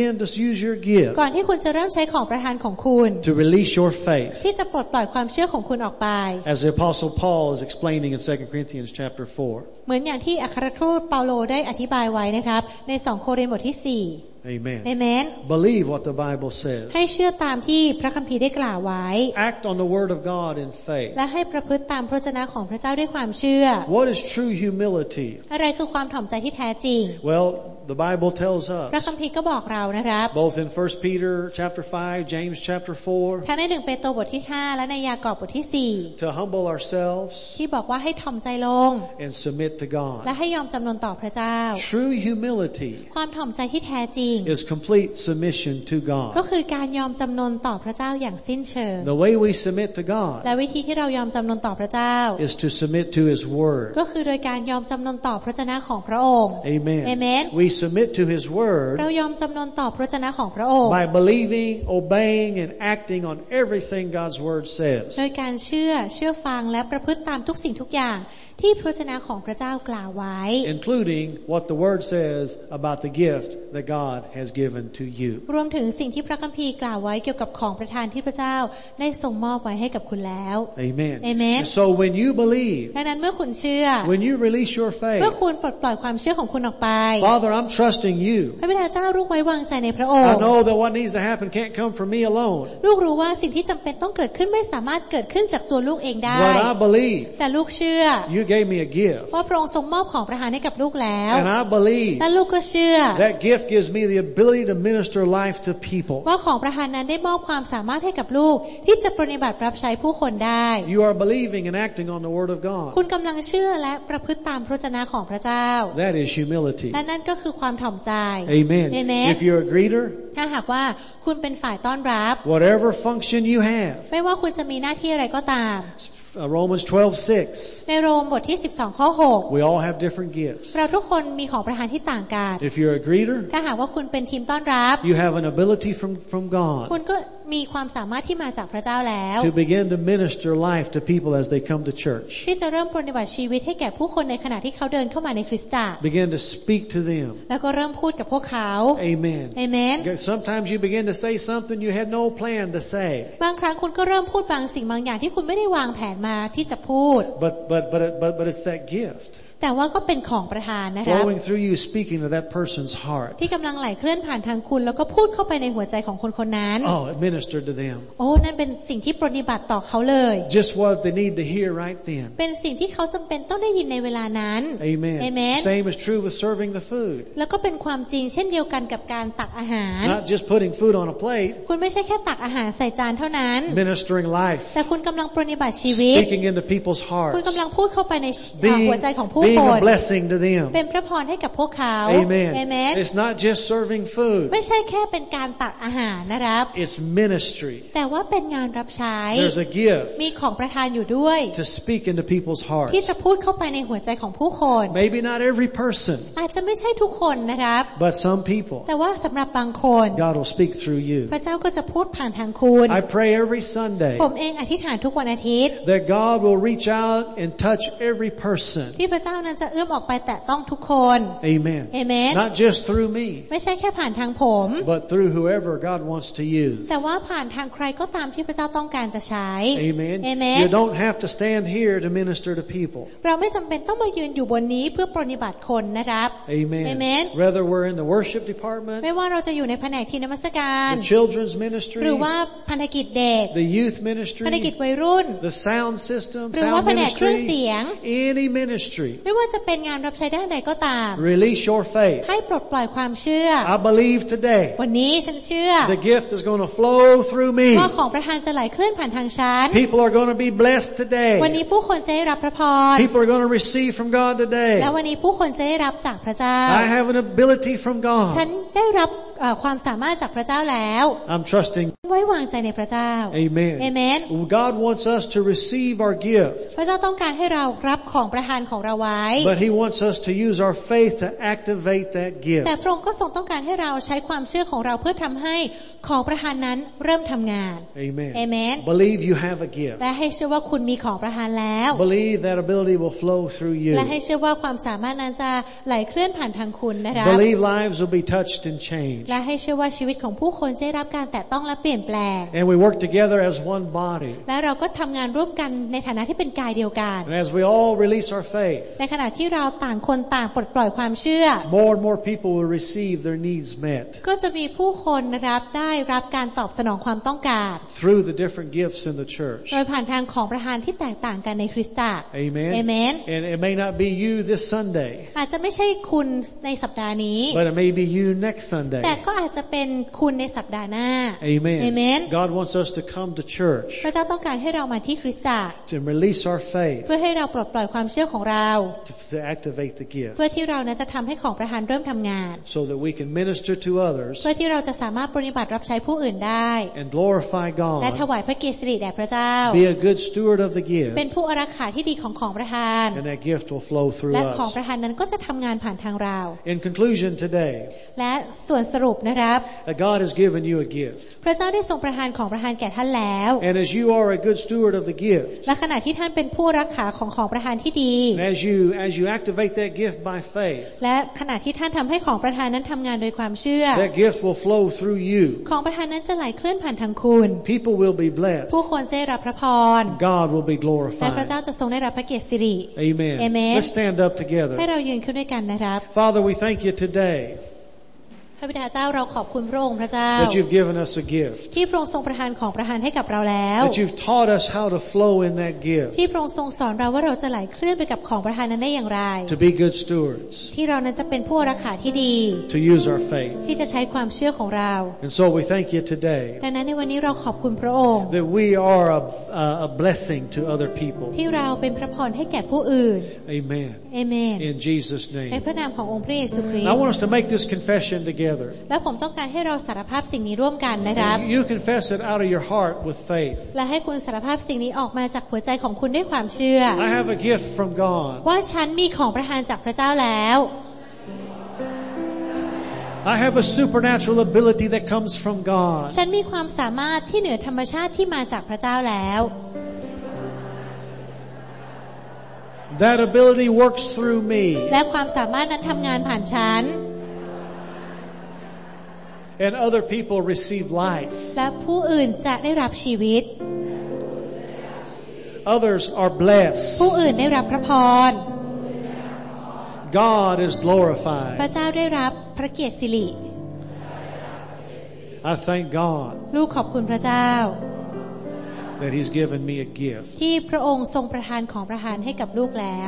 begin to use your gift ก่อนที่คุณจะเริ่มใช้ของประทานของคุณ to release your faith ที่จะปลดปล่อยความเชื่อของคุณออกไป as the apostle Paul is explaining in Second Corinthians chapter four เหมือนอย่างที่อัครทูตเปาโลได้อธิบายไว้นะครับในสองโครินธ์บทที่สี่ Amen. Amen. Believe what the Bible says. ให้เชื่อตามที่พระคัมภีร์ได้กล่าวไว้ Act on the word of God in faith. และให้ประพฤติตามพระวจนะของพระเจ้าด้วยความเชื่อ What is true humility? อะไรคือความถ่อมใจที่แท้จริง Well, the Bible tells พระ us คัมภีร์ก็บอกเรานะครับ both in First Peter chapter five, James chapter four ทั้งในหนึ่งเปโตรบทที่ห้าและในยากอบบทที่สี่ to humble ourselves ที่บอกว่าให้ถ่อมใจลง and submit to God. และให้ยอมจำนนต่อพระเจ้า True humility ความถ่อมใจที่แท้จริง is complete submission to ก็ God. คือการยอมจำนนต่อพระเจ้าอย่างสิ้นเชิง The way we submit to God และวิธีที่เรายอมจำนนต่อพระเจ้า is to submit to His word. ก็คือโดยการยอมจำนนต่อพระวจนะของพระองค์ Amen. Amen. We submit to His word เรายอมจำนนต่อพระวจนะของพระองค์ by believing, obeying, and acting on everything God's word โด says, ยการเชื่อเชื่อฟังและประพฤติตามทุกสิ่งทุกอย่างที่พระวจนะของพระเจ้ากล่าวไว้ including what the word says about the gift that God has given to you. รวมถึงสิ่งที่พระคัมภีร์กล่าวไว้เกี่ยวกับของประทานที่พระเจ้าได้ทรงมอบไว้ให้กับคุณแล้ว Amen. Amen. And so when you believe, ดังนั้นเมื่อคุณเชื่อ when you release your เมื่อ faith, คุณปลดปล่อยความเชื่อของคุณออกไป Father, I'm trusting you. พระบิดาเจ้าลูกไว้วางใจในพระอง I ค์ know that what needs to happen can't come from me alone. ลูกรู้ว่าสิ่งที่จำเป็นต้องเกิดขึ้นไม่สามารถเกิดขึ้นจากตัวลูกเองได้ But I believe แต่ลูกเชื่อ you gave me a gift. ว่าพระองค์ทรงมอบของประทานให้กับลูกแล้ว And I believe และลูกก็เชื่อ that gift gives me the ability to minister life to people. ว่าของประทานนั้นได้มอบความสามารถให้กับลูกที่จะปฏิบัติรับใช้ผู้คนได้ You are believing and acting on the word of คุณ God. กำลังเชื่อและประพฤติตามพระวจนะของพระเจ้า That is humility. และนั่นก็คือความถ่อมใจ Amen. Amen. If you're a greeter, ถ้าหากว่าคุณเป็นฝ่ายต้อนรับ whatever function you have, ไม่ว่าคุณจะมีหน้าที่อะไรก็ตาม uh, Romans twelve six, ในโรมบทที่สิบสองข้อหก we all have different gifts. เราทุกคนมีของประทานที่ต่างกัน If you're a greeter, ถ้าหากว่าคุณเป็นทีมต้อนรับ you have an ability from, from คุ God ณก็มีความสามารถที่มาจากพระเจ้าแล้ว to begin to minister life to people as they come to church. ที่จะเริ่มปฏิบัติชีวิตให้แก่ผู้คนในขณะที่เขาเดินเข้ามาในคริสตจักร Begin to speak to them. แล้วก็เริ่มพูดกับพวกเขา Amen. Amen. Sometimes you begin to say something you had no plan to say. บางครั้งคุณก็เริ่มพูดบางสิ่งบางอย่างที่คุณไม่ได้วางแผนมาที่จะพูด But but but but but it's that gift แต่ว่าก็เป็นของประทานนะคะ flowing through you, speaking to that person's heart. ที่กำลังไหลเคลื่อนผ่านทางคุณแล้วก็พูดเข้าไปในหัวใจของคนคนนั้น Oh, it ministered to them. โอ้นั่นเป็นสิ่งที่ปฏิบัติต่อเขาเลย Just what they need to hear right then. เป็นสิ่งที่เขาจำเป็นต้องได้ยินในเวลานั้น Amen. Amen. Same is true with serving the food. แล้วก็เป็นความจริงเช่นเดียวกันกับการตักอาหาร Not just putting food on a plate, คุณไม่ใช่แค่ตักอาหารใส่จานเท่านั้น ministering life, แต่คุณกำลังปฏิบัติชีวิต speaking into people's คุณ hearts, กำลังพูดเข้าไปใน being, หัวใจของผู้ being คน a blessing to them. เป็นพระพรให้กับพวกเขา Amen. Amen. It's not just serving food. ไม่ใช่แค่เป็นการตักอาหารนะครับ It's ministry. แต่ว่าเป็นงานรับใช้ There's a gift มีของประทานอยู่ด้วย to speak into people's hearts. ที่จะพูดเข้าไปในหัวใจของผู้คน Maybe not every person, อาจจะไม่ใช่ทุกคนนะครับ but some people. แต่ว่าสำหรับบางคน God will speak through you. พระเจ้าก็จะพูดผ่านทางคุณ I pray every Sunday ผมเองอธิษฐานทุกวันอาทิตย์ that God will reach out and touch every person. ที่พระเจ้านั้นจะเอื้อมออกไปแตะต้องทุกคน Amen. Amen. Not just through me, ไม่ใช่แค่ผ่านทางผม but through whoever God wants to use. แต่ว่าผ่านทางใครก็ตามที่พระเจ้าต้องการจะใช้ Amen. Amen. You don't have to stand here to minister to people. เราไม่จำเป็นต้องมายืนอยู่บนนี้เพื่อปฏิบัติคนนะครับ Amen. Amen. Whether we're in the worship department, ไม่ว่าเราจะอยู่ในแผนกทีมนมัสการ the children's หรือ ministry, ว่าพันธกิจเด็ก the youth พันธ ministry, กิจวัยรุ่น the sound system, หรือว่า sound แผนกเครื่อง ministry, เสียง any ministry. ไม่ว่าจะเป็นงานรับใช้ด้านใดก็ตาม Release your faith. ให้ปลดปล่อยความเชื่อ I believe today วันนี้ฉันเชื่อ the gift is going to flow through me. ว่าของประทานจะไหลเคลื่อนผ่านทางฉัน People are going to be blessed วัน today. นี้ผู้คนจะได้รับพระพร People are going to receive from God และ today. วันนี้ผู้คนจะได้รับจากพระเจ้า I have an ability from ฉัน God. ได้รับเอ่อความสามารถจากพระเจ้าแล้ว I'm trusting. ไว้วางใจในพระเจ้า Amen. Amen. God wants us to receive our gift, พระเจ้าต้องการให้เรารับของประทานของเราไว้ but He wants us to use our faith to activate that แต่ gift. พระองค์ก็ทรงต้องการให้เราใช้ความเชื่อของเราเพื่อทำให้ของประทานนั้นเริ่มทำงาน Amen. Amen. Believe you have a gift. และให้เชื่อว่าคุณมีของประทานแล้ว Believe that ability will flow through และ you. ให้เชื่อว่าความสามารถนั้นจะไหลเคลื่อนผ่านทางคุณนะครับ Believe lives will be touched and changed. และให้เชื่อว่าชีวิตของผู้คนจะได้รับการแตะต้องและเปลี่ยนแปลง And we work together as one body. และเราก็ทำงานร่วมกันในฐานะที่เป็นกายเดียวกัน And as we all release our faith, ในขณะที่เราต่างคนต่างปลดปล่อยความเชื่อ more and more people will receive their needs met. ก็จะมีผู้คนนะครับได้รับการตอบสนองความต้องการ Through the different gifts in the church. โดยผ่านทางของประทานที่แตกต่างกันในคริสตจักร Amen. Amen. And it may not be you this Sunday. อาจจะไม่ใช่คุณในสัปดาห์นี้ But it may be you next Sunday. แต่ก็อาจจะเป็นคุณในสัปดาห์หน้า Amen. Amen. God wants us to come to church. พระเจ้าต้องการให้เรามาที่คริสตจักร To release our faith. เพื่อให้เราปลดปล่อยความเชื่อของเรา To, to activate the gift. เพื่อที่เรานั้นจะทำให้ของประทานเริ่มทำงาน So that we can minister to others. เพื่อที่เราจะสามารถปฏิบัติรับใช้ผู้อื่นได้ And glorify และถ God. วายพระเกียรติสิริแด่พระเจ้า Be a good steward of the gift. เป็นผู้อารักขาที่ดีของของประทาน And that gift will flow through และของ us. ประทานนั้นก็จะทำงานผ่านทางเรา In conclusion today, และส่วนสรุปนะครับ that God has given you a gift. พระเจ้าได้ทรงประทานของประทานแก่ท่านแล้ว And as you are a good steward of the gift, และขณะที่ท่านเป็นผู้รักษาของของประทานที่ดี and as you as you activate that gift by faith, และขณะที่ท่านทำให้ของประทานนั้นทำงานโดยความเชื่อ that gift will flow through you. ของประทานนั้นจะไหลเคลื่อนผ่านทางคุณ People will be blessed. ผู้คนจะได้รับพระพร God will be และพระ glorified. เจ้าจะทรงได้รับพระเกียรติสิริ Amen. Amen. Let's stand up ให้ together. เรายืนขึ้นด้วยกันนะครับ Father, we thank you today พระบิดาเจ้าเราขอบคุณพระองค์พระเจ้า that you've given us a gift. ที่พระองค์ทรงประทานของประทานให้กับเราแล้ว That you've taught us how to flow in that gift. ที่พระองค์ทรงสอนเราว่าเราจะไหลเคลื่อนไปกับของประทานนั้นได้อย่างไร To be good stewards. ที่เรานั้นจะเป็นผู้รักษาที่ดี To use our faith. ที่จะใช้ความเชื่อของเรา And so we thank you today ดังนั้นในวันนี้เราขอบคุณพระองค์ that we are a, a, a blessing to other people. ที่เราเป็นพระพรให้แก่ผู้อื่น Amen. เอเมน In Jesus' ใน name. พระนามขององค์พระเยซูคริส I ต์ want us to make this confession together. และผมต้องการให้เราสารภาพสิ่งนี้ร่วมกันนะครับ You confess it out of your heart with faith. และให้คุณสารภาพสิ่งนี้ออกมาจากหัวใจของคุณด้วยความเชื่อ I have a gift from God. ว่าฉันมีของประทานจากพระเจ้าแล้ว I have a supernatural ability that comes from God. ฉันมีความสามารถที่เหนือธรรมชาติที่มาจากพระเจ้าแล้ว That ability works through me. และความสามารถนั้นทำงานผ่านฉัน And other people receive life. และผู้อื่นจะได้รับชีวิต Others are blessed. ผู้อื่นได้รับพระพร God is พระ glorified. เจ้าได้รับพระเกียรติสิริ I thank God ลูกขอบคุณพระเจ้า that He's given me a gift. ที่พระองค์ทรงประทานของประทานให้กับลูกแล้ว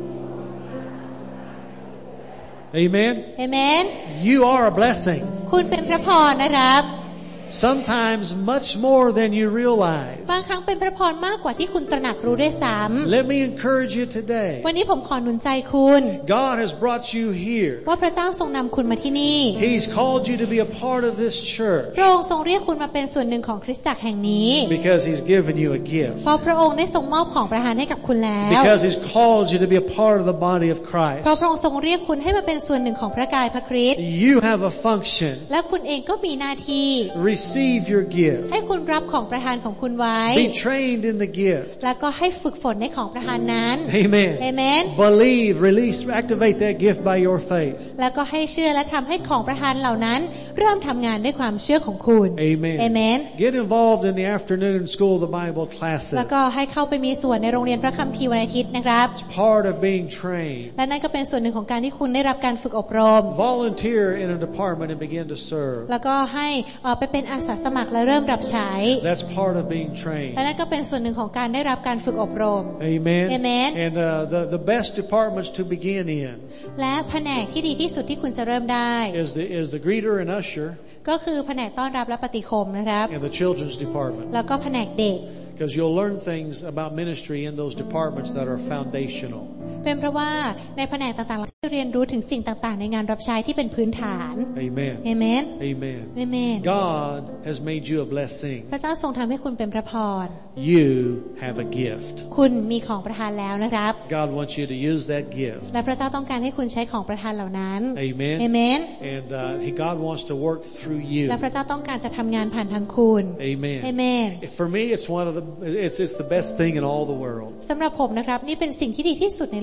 Amen. เอเมน You are a blessing. คุณเป็นพระพรนะครับ Sometimes much more than you realize. บางครั้งเป็นพระพรมากกว่าที่คุณตระหนักรู้ด้วยซ้ Let me encourage you today. ำวันนี้ผมขอหนุนใจคุณ God has brought you here. ว่าพระเจ้าทรงนำคุณมาที่นี่ He's called you to be a part of this church พระองค์ทรงเรียกคุณมาเป็นส่วนหนึ่งของคริสตจักรแห่งนี้ because He's given you a gift. เพราะพระองค์ได้ทรงมอบของประทานให้กับคุณแล้ว Because He's called you to be a part of the body of เพราะ Christ. พระองค์ทรงเรียกคุณให้มาเป็นส่วนหนึ่งของพระกายพระคริสต์ You have a function. และคุณเองก็มีหน้าที่ Receive your gift. ให้คุณรับของประทานของคุณไว้ Be trained in the gift. แล้วก็ให้ฝึกฝนในของประทานนั้น Amen. เอเมน Believe, release, activate that gift by your faith. แล้วก็ให้เชื่อและทำให้ของประทานเหล่านั้นเริ่มทำงานด้วยความเชื่อของคุณ Amen. เอเมน Get involved in the afternoon school of the Bible แล้ว classes. ก็ให้เข้าไปมีส่วนในโรงเรียนพระคัมภีร์วันอาทิตย์นะครับ It's part of being trained. และนั่นก็เป็นส่วนหนึ่งของการที่คุณได้รับการฝึกอบรม Volunteer in a department and begin to serve. แล้วก็ให้เอ่อไปเป็นอาสาสมัครและเริ่มรับใช้ That's part of being trained. และนั่นก็เป็นส่วนหนึ่งของการได้รับการฝึกอบรม Amen. Amen. And uh, the the best departments to begin in และแผนกที่ดีที่สุดที่คุณจะเริ่มได้ is the is the greeter and usher ก็คือแผนกต้อนรับและปฏิคมนะครับ and the children's department. แล้วก็แผนกเด็ก Because you'll learn things about ministry in those departments that are foundational. เป็นเพราะว่าในแผนกต่างๆเราจะเรียนรู้ถึงสิ่งต่างๆในงานรับใช้ที่เป็นพื้นฐาน Amen. เอเมน Amen. เอเมน God has made you a blessing. พระเจ้าทรงทำให้คุณเป็นพระพร You have a gift. คุณมีของประทานแล้วนะครับ God wants you to use that gift. และพระเจ้าต้องการให้คุณใช้ของประทานเหล่านั้น Amen. เอเมน And uh, he, God wants to work through you. และพระเจ้าต้องการจะทำงานผ่านทางคุณ Amen. เอเมน For me, it's one of the it's it's the best thing in all the world. สำหรับผมนะครับนี่เป็นสิ่งที่ดีที่สุดในโล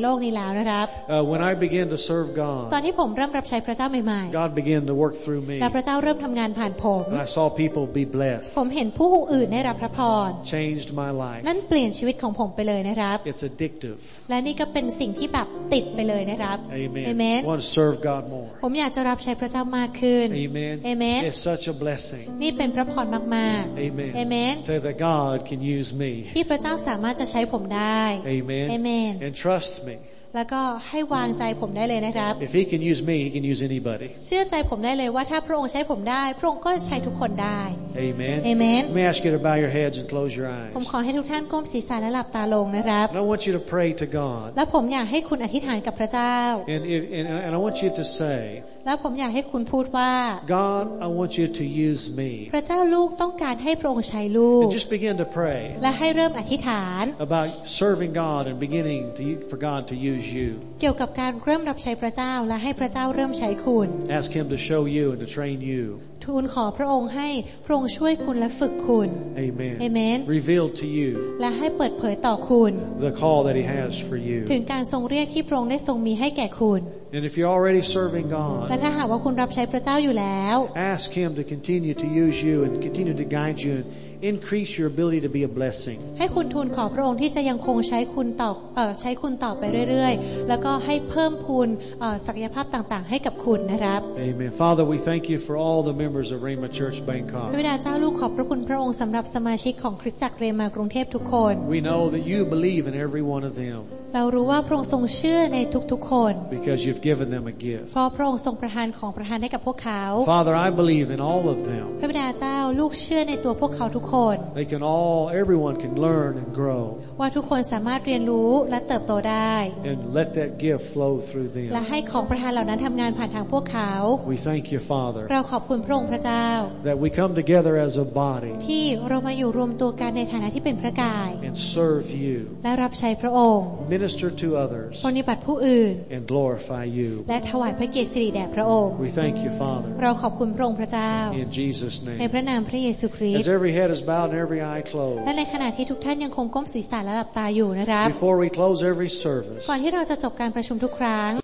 ลกนี้แล้วนะครับ Uh, when I began to serve ต God, อนที่ผมเริ่มรับใช้พระเจ้าใหม่ๆ God began to work through me. และพระเจ้าเริ่มทำงานผ่านผม And I saw people be blessed. ผมเห็นผู้อื่นได้รับพระพร Changed my life. นั่นเปลี่ยนชีวิตของผมไปเลยนะครับ It's addictive. และนี่ก็เป็นสิ่งที่แบบติดไปเลยนะครับ Amen. Amen. I want to serve God more. ผมอยากจะรับใช้พระเจ้ามากขึ้น Amen. Amen. It's such a blessing. นี่เป็นพระพรมากๆ Amen. Amen. Tell that God can use me. ที่พระเจ้าสามารถจะใช้ผมได้ Amen. Amen. And trust me. แล้วก็ให้วางใจผมได้เลยนะครับ If He can use me, He can use anybody. เชื่อใจผมได้เลยว่าถ้าพระองค์ใช้ผมได้พระองค์ก็ใช้ทุกคนได้ Amen. Amen. Let me ask you to bow your heads and close your ผม eyes. ขอให้ทุกท่านก้มศีรษะและหลับตาลงนะครับ And I want you to pray to God. และผมอยากให้คุณอธิษฐานกับพระเจ้า And, if, and, and I want you to say, และผมอยากให้คุณพูดว่า God, I want you to use me. พระเจ้าลูกต้องการให้พระองค์ใช้ลูก And just begin to pray และให้เริ่มอธิษฐาน about serving God and beginning to, for God to use you. เกี่ยวกับการเริ่มรับใช้พระเจ้าและให้พระเจ้าเริ่มใช้คุณ Ask Him to show you and to train you. ทูลขอพระองค์ให้พระองค์ช่วยคุณและฝึกคุณ Amen. Amen. Reveal to you และให้เปิดเผยต่อคุณ the call that He has for you. ถึงการทรงเรียกที่พระองค์ได้ทรงมีให้แก่คุณ And if you're already serving และ God, ถ้าหากว่าคุณรับใช้พระเจ้าอยู่แล้ว ask Him to continue to use you and continue to guide you and increase your ability to be a blessing. ให้คุณทูลขอพระองค์ที่จะยังคงใช้คุณต่อเอ่อใช้คุณต่อไปเรื่อยๆแล้วก็ให้เพิ่มพูนเอ่อศักยภาพต่างๆให้กับคุณนะครับ Amen. Father, we thank you for all the members of Rhema Church พระ Bangkok. บิดาเจ้าลูกขอบพระคุณพระองค์สำหรับสมาชิกของคริสตจักรเรมากรุงเทพทุกคน We know that you believe in every one of them เรารู้ว่าพระองค์ทรงเชื่อในทุกๆคน because you've given them a gift. เพราะพระองค์ทรงประทานของประทานให้กับพวกเขา Father, I believe in all of them. พระบิดาเจ้าลูกเชื่อในตัวพวกเขาทุกคน They can all, everyone can learn and grow ว่าทุกคนสามารถเรียนรู้และเติบโตได้ and let that gift flow through และ them. ให้ของประทานเหล่านั้นทำงานผ่านทางพวกเขา We thank you, Father, เราขอบคุณพระองค์พระเจ้า that we come together as a body ที่เรามาอยู่รวมตัวกันในฐานะที่เป็นพระกาย and serve you, และรับใช้พระองค์ minister to others, ปฏิบัติผู้อื่น and glorify you. และถวายพระเกียรติสิริแด่พระองค์ We thank you, Father, เราขอบคุณพระองค์พระเจ้า in Jesus' ใน name. พระนามพระเยซูคริส As ต์ every head is bowed and every eye closed, และในขณะที่ทุกท่านยังคงก้มศีรษะและหลับตาอยู่นะครับ before we close every service, ก่อนที่เราจะจบการประชุมทุกครั้ง